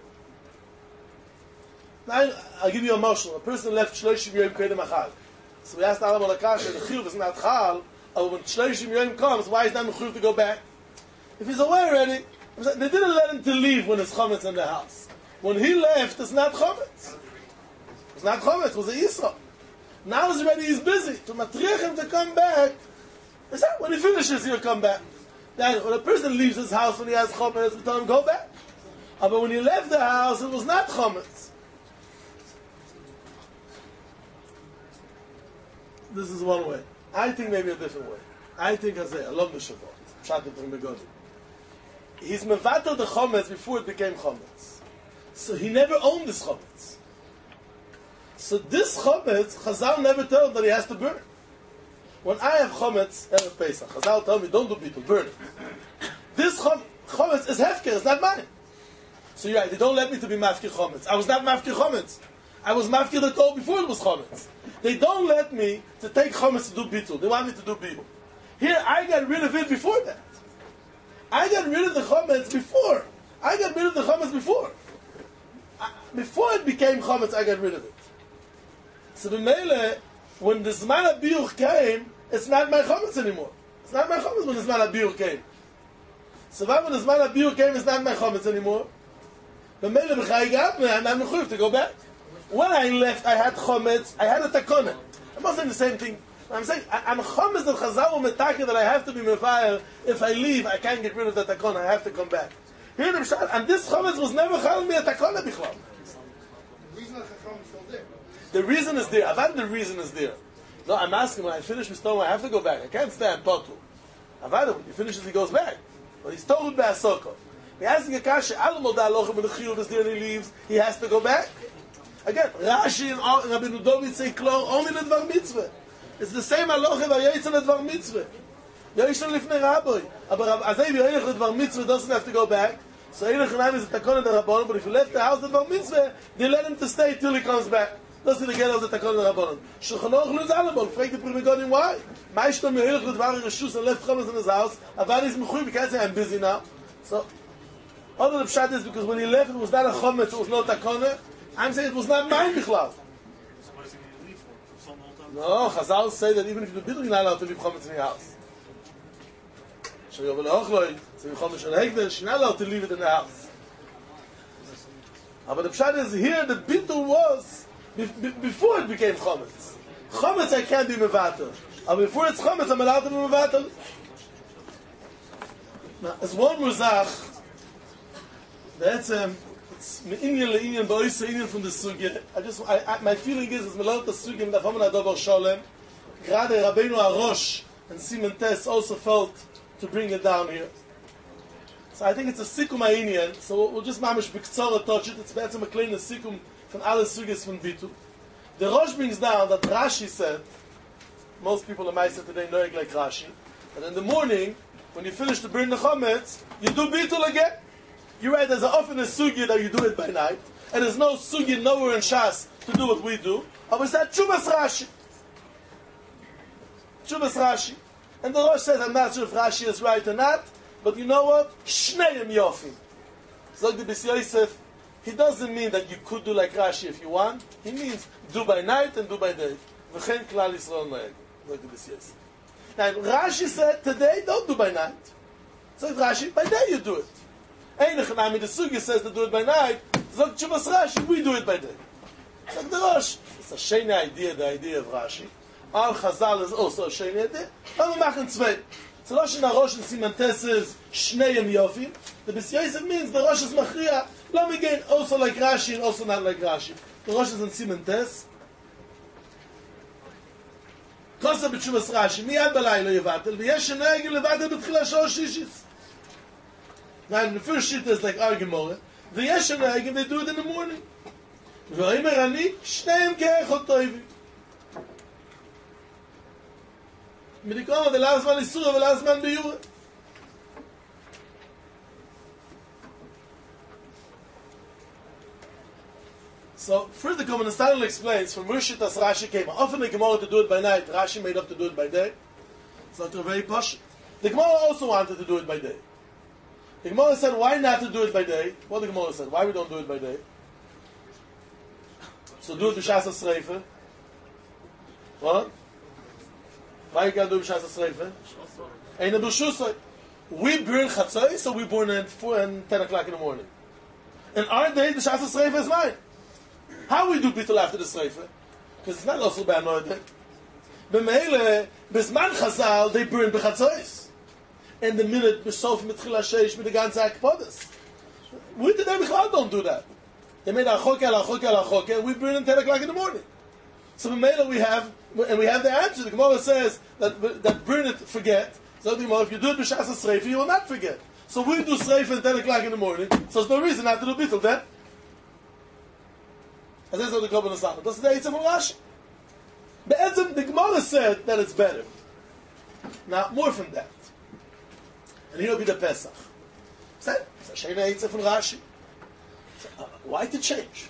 Now, I'll give you a marshal. A person left Shloshim Yom Kedem Achal. So we asked Alam Alakash, the Chiyuv is not Chal, but when Shloshim Yom comes, why is that Chiyuv to go back? If he's away already, they didn't let him to leave when there's chometz in the house. When he left, it's not chometz. It's not chometz, it was a Yisra. Now he's ready, he's busy. To matriach him to come back, he said, when he finishes, he'll come back. Then, when a person leaves his house when he has chometz, we tell him, go back. But when he left the house, it was not chometz. this is one way. I think maybe a different way. I think I love the Shabbat. Pshat from Begodi. He's mevatel the chometz before it became chometz. So he never owned this chometz. So this chometz, Chazal never told that he has to burn. When I have chometz Erev Pesach, Chazal tell me, don't do people, burn it. This chometz is hefker, it's not mine. So you're right, they don't let me to be mafkir chometz. I was not mafkir chometz. I was mafkir the Torah before it was chometz. They don't let me to take chometz to do bitul. They want me to do bitul. Here, I got rid of it before that. I got rid of the chometz before. Before it became chometz, I got rid of it. So the Mele, when the Zman HaBiur came, it's not my chometz anymore. It's not my chometz when the Zman HaBiur came. So when the Zman HaBiur came, it's not my chometz anymore. The Mele b'chai got me, and I'm mechuyev to go back. When I left, I had chometz, I had a takona. I'm not saying the same thing. I'm saying, I'm chometz that Chazal metake that I have to be mefayel. If I leave, I can't get rid of the takona, I have to come back. Here the Pshat, and this chometz was never chal me a takona bichlal. The reason is there. Avad, the reason is there. No, I'm asking, when I finish with Stone, I have to go back. I can't stay on Potu. Avad, when he finishes, he goes back. But he's told by Asoko. He asking a kasha, Alamol da alochim, when the chiyuv is there and he leaves, he has to go back. Again, Rashi and Rabbi Nudovitz say, Klor, only the Dvar Mitzvah. It's the same alochim, Vayetz and the Dvar Mitzvah. Yoishan lifnei Rabbi. But Azay V'yoyech the Dvar Mitzvah doesn't have to go back. So Eilech Hanayim is a takon of the Rabbanon, but if he left the house, the Dvar Mitzvah, they let him to stay till he comes back. Das ist die Geld aus der Takon der Rabbanon. Shulchan Aruch lose allemal. Fragt die Pri Megadim, why? Meishto mehirch l'dvar Reshus and left chometz in his house. Avar is mechuyev, because I'm busy now. So, other the pshat is because when he left, it was not a chometz, it was not takona. I'm saying it was not mine bichlal. No, Chazal say that even if you do biddur, you're not allowed to leave chometz in your house. Shayov le'ochloi, so you chometz and hegden, you're not allowed to leave it in the house. But the pshat is here, the biddur was before it became chometz. Chometz I can't be mevatel. But before it's chometz, I'm allowed to be mevatel. Now, as one muzach, that's it's me'inyan le'inyan ba'oisa inyan from the sugya. My feeling is me learned the sugya mit Avram Adover Sholem. Gerade Rabbeinu Arosh and Simon Tess also felt to bring it down here. So I think it's a sikum ha'inyan. So we'll just mamish b'ktzora touch it. It's better a klein sikum from alle sugyas from Bitu. The Rosh brings down that Rashi said, most people in Maisa today know it like Rashi, that in the morning, when you finish to burn the chometz, you do Bitul again. You're right, there's often a sugya that you do it by night, and there's no sugya nowhere in Shas to do what we do. But we said Chuvas Rashi. Chuvas Rashi. And the Rosh says, I'm not sure if Rashi is right or not, but you know what? Shneim Yofim. Zog the Bis Yosef, he doesn't mean that you could do like Rashi if you want. He means do by night and do by day. V'chein klal Yisrael noeg. Zog the Bis Yosef. Now, Rashi said, today don't do by night. So Rashi, by day you do it. Einach Nami, the Sugya says to do it by night. Zog Chuvas Rashi, we do it by day. Zog the Rosh, it's a sheni idea, the idea of Rashi. Al Chazal is also a sheni idea. But we machen zwei. So Rosh and Rosh and Siman Tess is Shneim Yofim. The Bis Yosef means the Rosh is Machriya. Let me gain also like Rashi and also not like Rashi. The Rosh is in Siman Tess. Kosa b'tshuvas Rashi, miyad b'laylo yevatel, v'yesh shenegel levatel b'tchila shalosh shishis. Now, the first shit is like Argemore. V'yesh shenegel, they do it in the morning. V'oimer ani, shneim ke'echot toivim. Midikoma, the last man is surah, the last man b'yurah. So, further comment, Stanley explains, from Murshit as Rashi came, often the Gemara to do it by night, Rashi made up to do it by day. It's not very posh. The Gemara also wanted to do it by day. The Gemara said, why not to do it by day? What the Gemara said, why we don't do it by day? So do it b'shas ha'sreifa. What? Why you can't do b'shas ha'sreifa? Eine b'shusay. We burn chatzai, so we burn at 4 and 10 o'clock in the morning. In our day, b'shas ha'sreifa is mine. How we do Bitul after the Sreifa? Because it's not also by another. B'meile, B'zman Chazal, they burn b'chatzois. And the minute, B'sof mitchil ha'sheish, with the ganze akpodas. We today, B'chlal don't do that. They made achoke, and we burn at 10 o'clock in the morning. So the Mela we have the answer. The Gemara says that burn it, forget. So the Gemara, if you do it b'shas Sreifa, you will not forget. So we do Sreifa at 10 o'clock in the morning, so there's no reason not to do Bittul then. And that's what the Kabbalah Sachar. That's the Eitzah from Rashi. The Gemara said that it's better. Now, more from that. And here will be the Pesach. Said, it's a Sheina Eitzah from Rashi. Why to change?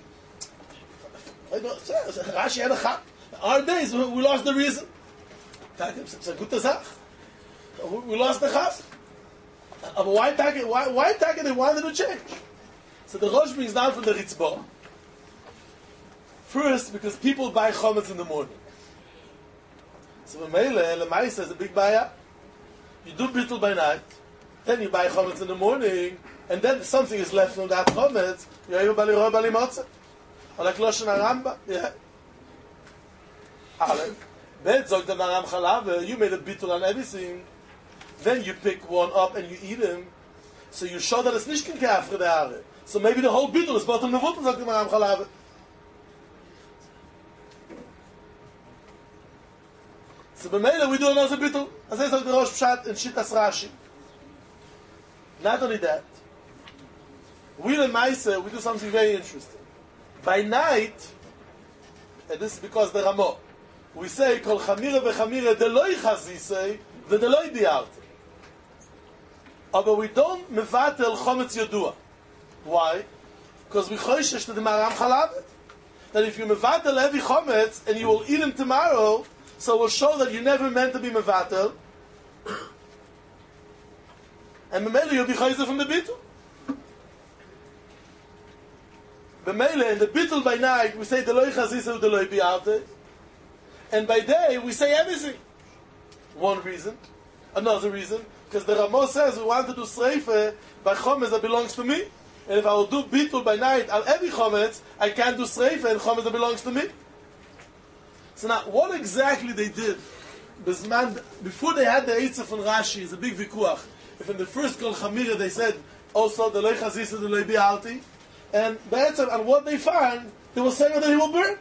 Rashi had a chap. Our days, we lost the reason. It's a good Tazach. We lost the chap. Why they wanted to change? So the Rosh brings down from the Ritzbah. First, because people buy chometz in the morning. So the Lemaisa says a big baya. You do bittul by night, then you buy chometz in the morning, and then something is left from that chometz. You have bali roh bali motzah, or like Loshen Aramba. Yeah. Aleph. Bet zog the Maram Chalav. You made a bittul on everything. Then you pick one up and you eat him. So you show that it's nicht kein Kafre der Haare. So maybe the whole bittul is bottom the water, zog the Maram Chalav. So b'meila we do another bittul. As I said, the Rosh Pshat in Shittas Rashi. Not only that, we do something very interesting. By night, and this is because the Ramah, we say kol chamira v'chamira deloi chazisei v'deloi diarte. But we don't mevatel chometz yodua. Why? Because we choishesh to the Maram Chalavet. That if you mevatel every chometz and you will eat him tomorrow, so we'll show that you never meant to be mevatel. And b'meila you'll be chayzer from the bittul. B'meila, in the bittul by night, we say deloi chazisei v'deloi diarte. And by day, we say everything. One reason. Another reason. Because the Ramah says we want to do sreifa by chometz that belongs to me. And if I will do bittul by night on every chometz, I can't do sreifa and chometz that belongs to me. So now, what exactly they did, before they had the Eitzah from Rashi, is a big vikuach. If in the first Kol Chamira they said, also, the Loi Chazisa, the Loi Bialti, and Be'etzem, and what they found, they were saying that he will burn.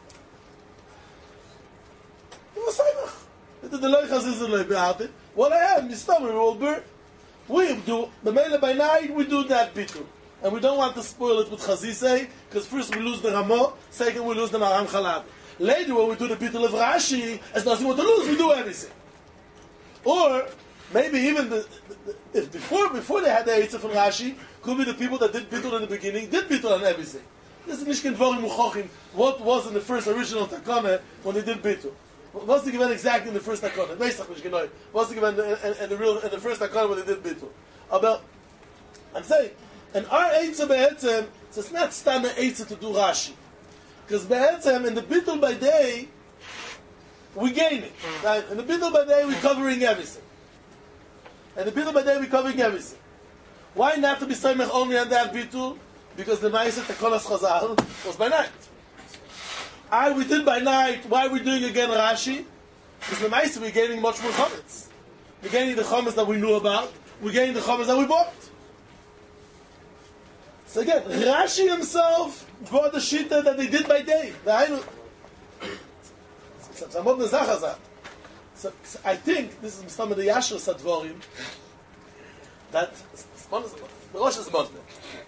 They were saying, the Loi Chazisa, the Loi Bialti, what I have, Mistam, we will burn. We do, the Mele by night, we do that bitul. And we don't want to spoil it with Chazisei, because first we lose the Ramah, second we lose the Maram Chalav. Later, when we do the bittul of Rashi, as nothing more to lose, we do everything. Or maybe even if before they had the Eitzah from Rashi, could be the people that did bittul in the beginning did bittul on everything. This is Mishkin Dvorim Muchochim. What was in the first original takana when they did bittul? What's the given exactly in the first takana? What's the given in the first takana when they did bittul? About, I'm saying, and our Eitzah be'etzem, so it's not standard Eitzah to do Rashi. Because be'etzem, in the bittul by day, we gain it. Right? In the bittul by day, we're covering everything. In the bittul by day, we're covering everything. Why not to be samech only on that bittul? Because the ma'aseh tekolas chazal was by night. We did by night. Why are we doing again Rashi? Because the ma'aseh we're gaining much more chometz. We're gaining the chometz that we knew about. We're gaining the chometz that we bought. So again, Rashi himself brought the shita that they did by day. So I think this is some of the Yashar Sadvorim that Rosh is Muslim.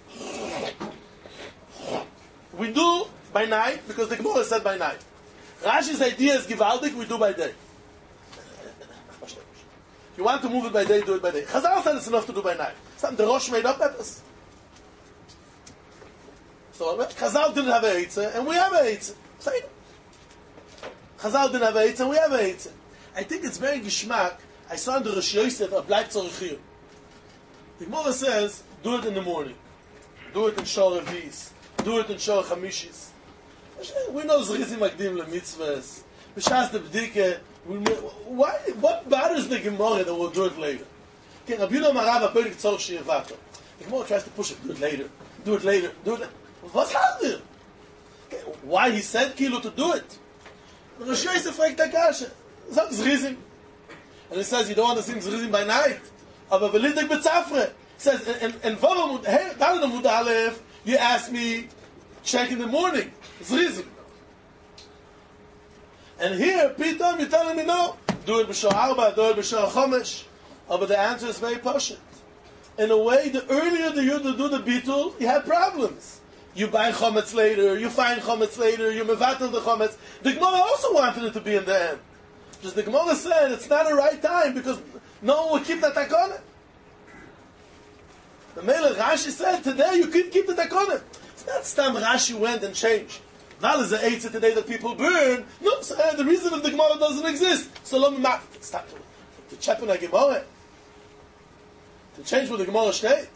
We do by night because the Gemara said by night. Rashi's idea is givaldik, we do by day. If you want to move it by day, do it by day. Chazal said it's enough to do by night. Something the Rosh made up at us. So Chazal didn't have a Eitzah, and we have a Eitzah. Chazal didn't have a Eitzah, and we have a Eitzah. I think it's very geschmack. I saw in the Rosh Yosef of Bleib Tzorichir. The Gemara says, do it in the morning. Do it in Shor Revis. Do it in Shor Chamishis. We know Zrizim Magdim LeMitzvahs. B'shas the B'dike. Why? What bothers the Gemara that we'll do it later? Okay, Rabbi Yonah Marav HaPerik Tzor Shi'evato. The Gemara tries to push it. Do it later. Do it later. Do it later. What's happening? Okay, why he said Kilo to do it? The Rosh Yosef fragt the Kasha. Zog Zrizim. And he says, you don't want to sing Zrizim by night. Aber Velidik B'tzafre. Says, and Vavam Aleph, you asked me, check in the morning. Zrizim. And here, Pitom, you're telling me no. Do it b'shor arba, do it b'shor chomesh. Oh, but the answer is very poshut. In a way, the earlier you do the bitul, you have problems. You buy chometz later, you find chometz later, you mevatel the chometz. The Gemara also wanted it to be in the end. Just the Gemara said it's not a right time because no one will keep the takonet. The Melech Rashi said today you can keep the takonet. It's not Stam Rashi went and changed. Val is the eitzah today that people burn. No, so, the reason of the Gemara doesn't exist. So let me stop to chepen a Gemara. To change what the Gemara state.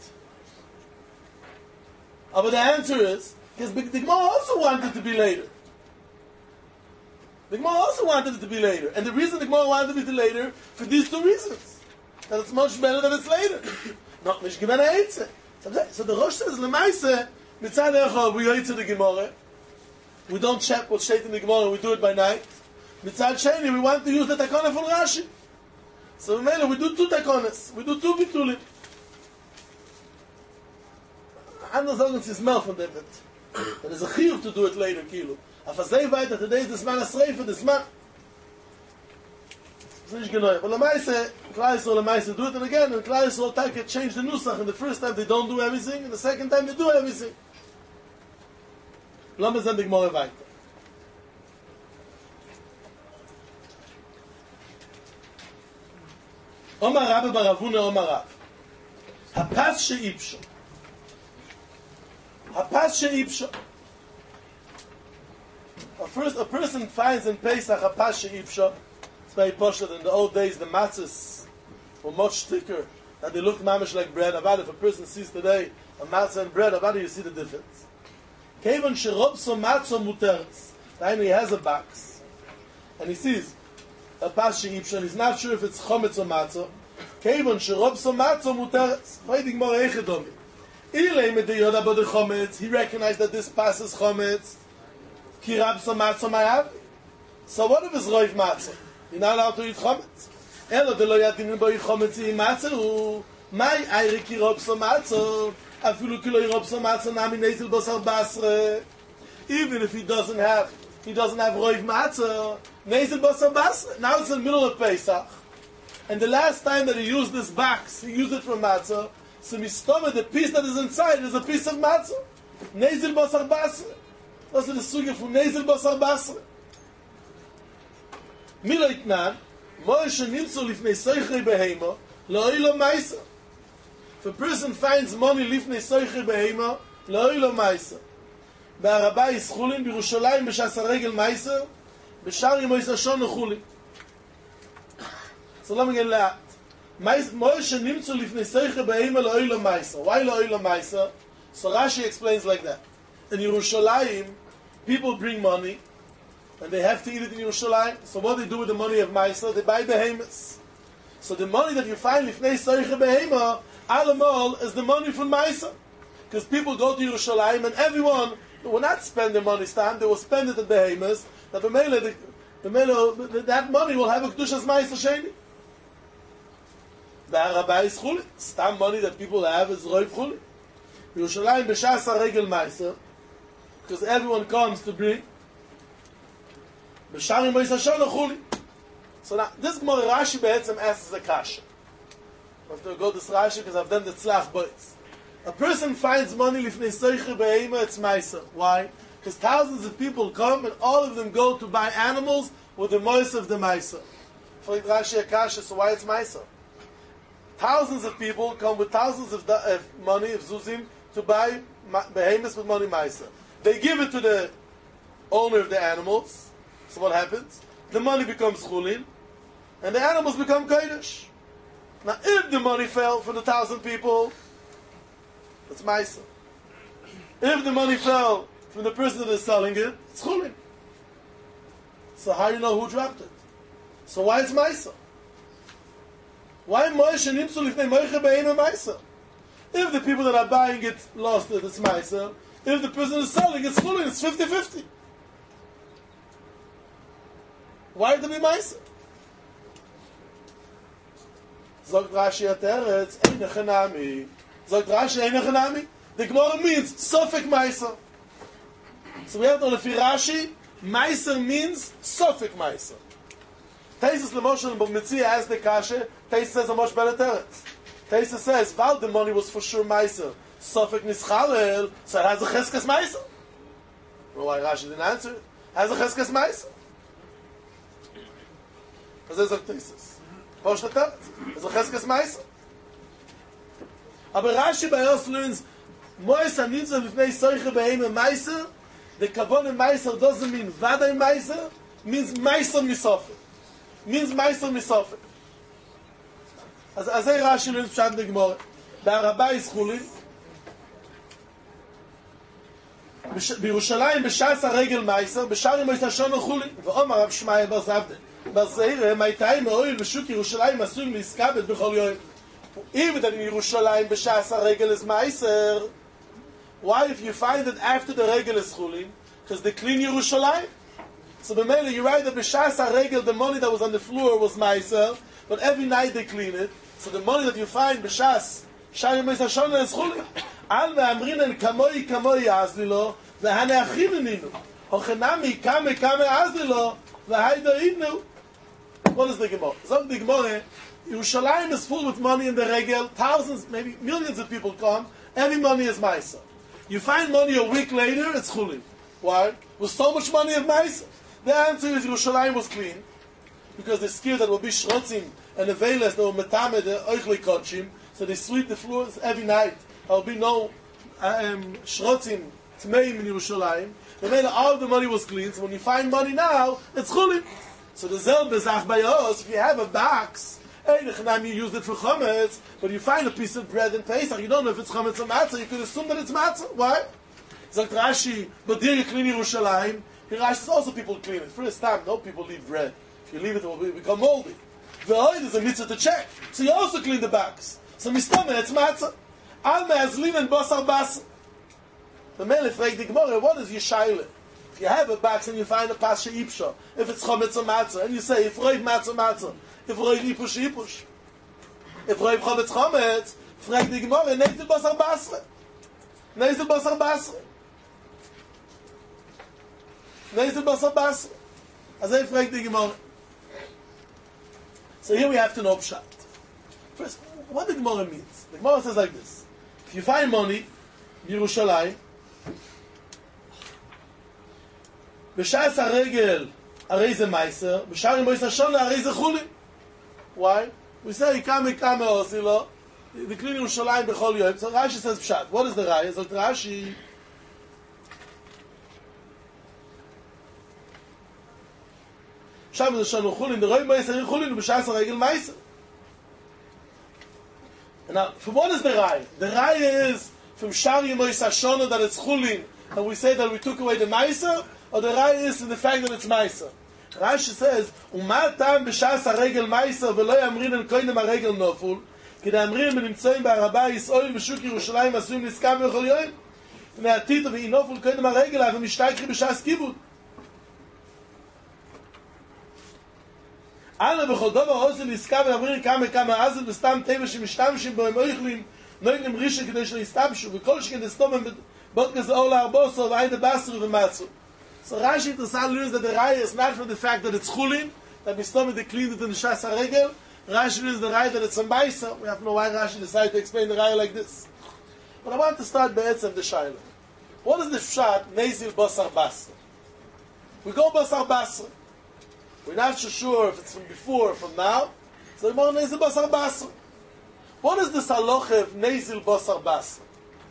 But the answer is, because the Gemara also wanted it to be later. The Gemara also wanted it to be later. And the reason the Gemara wanted it to be later, for these two reasons. That it's much better that it's later. Not mish given a eitzah. So the Rosh says, Lemaise, mitzad echad, we eitzah the Gemara. We don't check what's stated in the Gemara, we do it by night. Mitzad sheni, we want to use the takana from Rashi. So we do two takonas. We do two bitulim. Anders sagen sie es mehr von dem. There is a chiyuv to do it later, kilo. Auf azay weiter, today is the Zman HaSreifa, the Zman. It's nicht genau. But Lamaise, Klal Yisrael Lamaise do it and again, and Klal Yisrael take change the nusach, and the first time they don't do everything, and the second time they do everything. Lass uns endlich mal weiter. Omar Rabbe Baravuna Omar Rav. Hapas she'ipsho. Hapas she'ipsho. First, a person finds in Pesach hapas she'ipsho. It's very poshut. In the old days, the matzahs were much thicker, and they looked mamish like bread. Avad, if a person sees today a matzah and bread, avad, you see the difference. Kevon sherob so matzah muteres. Then he has a box, and he sees a pas she'ipsho. He's not sure if it's chometz or matzah. Kevon sherob so matzah muteres. Fighting more echedomi. Ilay med the yoda bod the chometz. He recognized that this pas is chometz. Kirab so matzah mayav. So what if it's roiv matzah? You're not allowed to eat chometz. Elo de lo yadinin bo eat chometz in matzah. Hu may ayre kirab so matzah. Even if he doesn't have roiv matzah, nezel basar basra. Now it's in the middle of Pesach, and the last time that he used this box, he used it for matzah. So mistama, the piece that is inside is a piece of matzah. Nezel basar basra. That's the suge from nezel basar basra. Miloitnan, Moshe nimtzu lifnei soichrei behema, lo'ilo ma'isa. If a person finds money lifnei soiche behema, lo'ilo ma'isa. Be'araba yischulin, b'Yerushalayim b'shas haregel ma'isa, b'shar yimo yisashon uchulin. So let me get that. Moshe nimtzu lifnei soiche behema, lo'ilo ma'isa. Why lo'ilo ma'isa? So Rashi explains like that. In Yerushalayim, people bring money, and they have to eat it in Yerushalayim. So what do they do with the money of ma'isa? They buy behemoths. So the money that you find lifnei soiche behema, Alamol is the money from Maisa. Because people go to Yerushalayim and everyone will not spend their money stand, they will spend it at behemoths, that that money will have a Kedushas Maisa Sheni. The Arabai is Chuli. Stam money that people have is Roiv Chuli. Yerushalayim b'shas haregel Maisa, because everyone comes to bring. B'sharim b'yisashon Chuli. So now, this Gemara Rashi Be'etzem asks a kasha. I have to go to Rashi because I've done the tzlach boys. A person finds money lifnei soiche behema, it's ma'isa. Why? Because thousands of people come and all of them go to buy animals with the mois of the ma'isa. For Rashi Akasha, so why it's ma'isa? Thousands of people come with thousands of money, of zuzim, to buy behemoths with money ma'isa. They give it to the owner of the animals. So what happens? The money becomes chulin, and the animals become kodesh. Now, if the money fell from the 1,000 people, it's Maisa. If the money fell from the person that is selling it, it's Chulin. So how do you know who dropped it? So why it's Maisa? Why Moshe nimtzu lifnei moiche be'eina Maisa? If the people that are buying it lost it, it's Maisa. If the person that is selling it, it's Chulin, it's 50-50. Why did it be Maisa? Sagt Rashi Ateretz, Eine Chanami. Sagt Rashi, Eine Chanami. The Gemara means Sofek Maisa. So we have to lefi Rashi, Meiser means Sofik Meiser. Taisus Lemoshe and Mitzia has the kasha. Taisus says a much better teretz. Taisus says, while the money was for sure Meiser, Sofik Nischalel, so it has a Cheskes Meiser. Well, why Rashi didn't answer it? Has a Cheskes Meiser. As there's a Taisus. Posh the teretz. Has a Cheskes Meiser. Aber Rashi bei uns learns, Mois Anitza Lifnei Soiche Beheime Meiser, the Kavone Meiser doesn't mean Vadai Meiser, means Meiser Misofik. Means Meiser Misofik. As Rashi learns Pshat the Gemara. Ba'arabai is Chulin. בירושלים בשעס הרגל מייסר, בשער מויס השון החולין, ואומר רב שמעיה בר זבדן, בזעיר, מייטאי מאויל בשוק ירושלים עשויים להסקבת בכל יום. Even that in Yerushalayim b'shas regel is meiser, why if you find it after the regel is chulin? Because they clean Yerushalayim. So b'meila you write that b'shas regel the money that was on the floor was meiser, but every night they clean it. So the money that you find b'shas shayim meiser shona is chulin. Al ve'amrinan kamoi azlilo v'hane achineninu hochenami kame azlilo v'hayda idnu. What is the Gemara? So the Gemara. Yerushalayim is full with money in the regel. Thousands, maybe millions of people come. Every money is Maisa. You find money a week later, it's Chulin. Why? With so much money of Maisa. The answer is Yerushalayim was clean. Because they're scared that there will be shrotzim and aveles that will metame the oichle kodshim. So they sweep the floors every night. There will be no shrotzim tmeim in Yerushalayim. And then all the money was clean. So when you find money now, it's Chulin. So the zel bezach by us, if you have a box, you used it for chametz, but you find a piece of bread in Pesach, you don't know if it's chametz or matzah, you could assume that it's matzah. Why? Sagt Rashi, but there you clean Yerushalayim. Here Rashi says also people clean it. First time, no people leave bread. If you leave it, it will become moldy. The oil is a mitzvah to check. So you also clean the box. So mistama, it's matzah. Al me'azlin and basar basar. The melech fragt the Gemara, what is Yeshayla? If you have a box and you find a pasha ipsha, if it's chametz or matzah, and you say, if roiv matzah, matzah, if roiv ipush, ipush. If roiv chametz, chametz, fragt the Gemara, nezel basar basra. Nezel basar basra. Nezel basar basra. As I fragt the Gemara. So here we have to know pshat. First, what the Gemara means. The Gemara says like this. If you find money, Yerushalayim, בשעס הרגל הרי זה מייסר, בשער מויס השונה הרי זה חולין. Why? We say, kame osi lo, the clean Yerushalayim b'chol yom. So Rashi says pshat. What is the raya? So Rashi, שם זה שונה חולין, דרוי מייסר חולין, ובשעס הרגל מייסר. And now, from what is the raya? The raya is from Shar Yemois Hashona that it's chulin, and we say that we took away the meiser, or the raya is in the fact that it's meiser. Rashi says, "Umat tam b'shas haregel meiser v'lo yamrin el koinem haregel noful, ki da'amrin b'nimtzoim b'araba Yisrael b'shuk Yerushalayim asuyim niskam b'chol yom, v'ne'atit v'inoful koinem haregel avim mishtaychi b'shas kibud." Ana b'chol dover osil niskam v'amrin kame azil v'stam teva shemishtamshim bo em oichlim noignim risha k'dei shleistabshu v'kol shken destomem b'odkes ola arboso v'ayde basru v'matzu. So Rashi Tassan learns that the raya is not from the fact that it's chulin, that Mistomah they cleaned it in the Shas HaRegel. Rashi learns the raya that it's a Maisa. We have to know why Rashi decided to explain the raya like this. But I want to start Be'etzem the Shaila. What is the Pshat Nezil Basar Basra? We go Basar Basra. We're not so sure if it's from before or from now. So we go Nezil Basar Basra. What is this halacha of Nezil Basar Basra?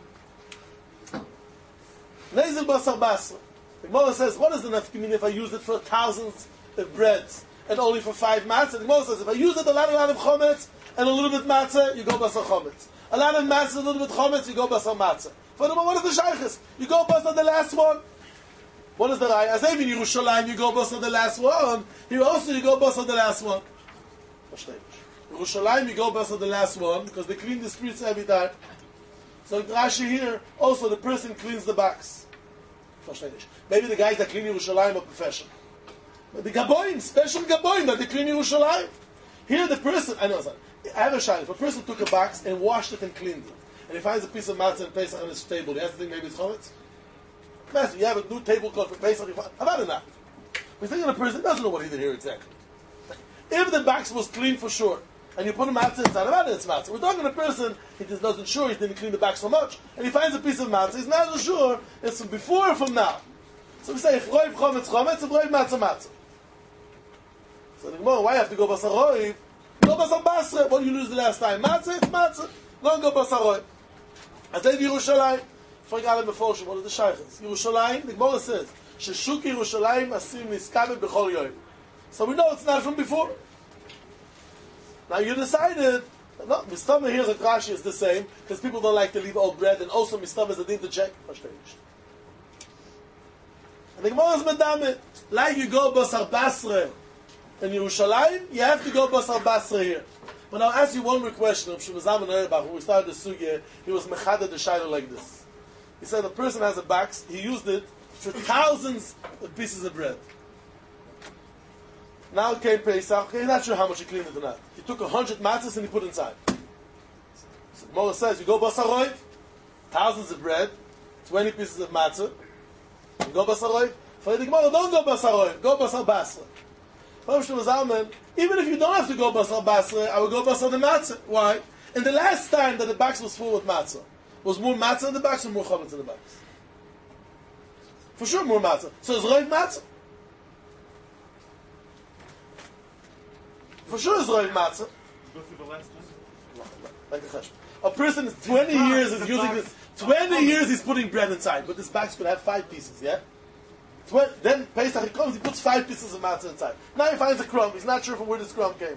Nezil Basar Basra. The Gemara says, what does the nafka mean if I use it for thousands of breads and only for 5 matzah? The Gemara says, if I use it a lot of chometz and a little bit matzah, you go basar chometz. A lot of matzah, a little bit chometz, you go basar matzah. Furthermore, what is the shaykhis? You go basar the last one. What is the raya? As if in Yerushalayim you go basar the last one, here also you go basar the last one. Yerushalayim you go basar the last one because they clean the streets every time. So Rashi here, also the person cleans the box. Maybe the guys that clean Yerushalayim are professional. But the Gaboim, special Gaboim that they clean Yerushalayim. Here the person, I have a shayla. If a person took a box and washed it and cleaned it, and he finds a piece of matzah and Pesach on his table, he has to think maybe it's chometz? Master, you have a new tablecloth for Pesach, how about enough? We're thinking a person doesn't know what he did here exactly. If the box was clean for sure, and you put a matzah inside of it, it's matzah. We're talking a person, he just doesn't sure, he didn't clean the box so much, and he finds a piece of matzah, he's not so sure it's from before or from now. So we say, if roiv chometz chometz, if roiv matzah matzah. So the Gemara, why you have to go basar roiv? Go basar basra. What did you lose the last time? Matzah, it's matzah. Don't go basar roiv. I said Yerushalayim. Forgot it before, what are the shaykhs? Yerushalayim, the Gemara says, Sheshuk Yerushalayim asim niskabe b'chol yoyim. So we know it's not from before. Now you decided, no, Mistama here at Rashi is the same, because people don't like to leave old bread, and also Mistama is a need to check. And the Gemara is medamit. Like you go basar basra in Yerushalayim, you have to go basar basra here. But I'll ask you one more question. When we started the sugya, he was mechada the shayla like this. He said a person has a box, he used it for thousands of pieces of bread. Now came Pesach, okay, he's not sure how much he cleaned it or not. He took 100 matzahs and he put inside. So Moses says, you go basar roiv, thousands of bread, 20 pieces of matzah, you go basar roiv. For the Gemara, don't go basar roiv, go basar basra. Even if you don't have to go basar basra, I will go basar the matzah. Why? And the last time that the box was full with matzah, was more matzah in the box or more chametz in the box? For sure more matzah. So it's roiv matzah. For sure it's roiv matzah. Go through the last one. A person is 20 years is using this. 20 years he's putting bread inside, but this box could have 5 pieces, yeah? Then Pesach he comes, he puts 5 pieces of matzah inside. Now he finds a crumb. He's not sure from where this crumb came.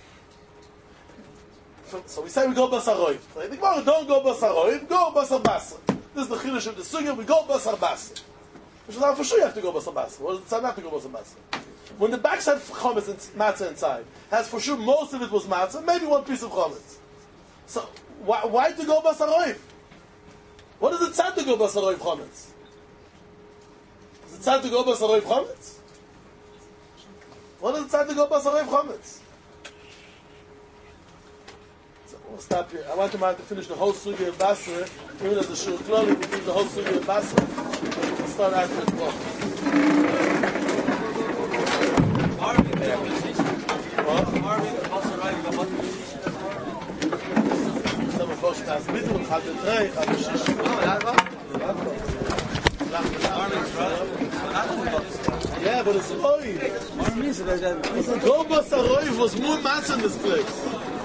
So we say we go basar roiv. I think, well, don't go basar roiv, go basar basra. This is the chiddush of the sugya. We go basar basra. Which is now for sure you have to go basar basra. What does it say not to go basar basra? When the box had chametz and matzah inside, has for sure most of it was matzah, maybe one piece of chametz. So why to go basar roiv? What does it say to go basar roiv chametz? Does it say to go basar roiv chametz? What does it say to go basar roiv chametz? We'll stop here. I want to finish the whole sugya of Basra, even as the Shur Klali, we finish the whole sugya of Basra. We'll start after it. What? Yeah, but it's oil. Go Basar roiv was more matzah in this place.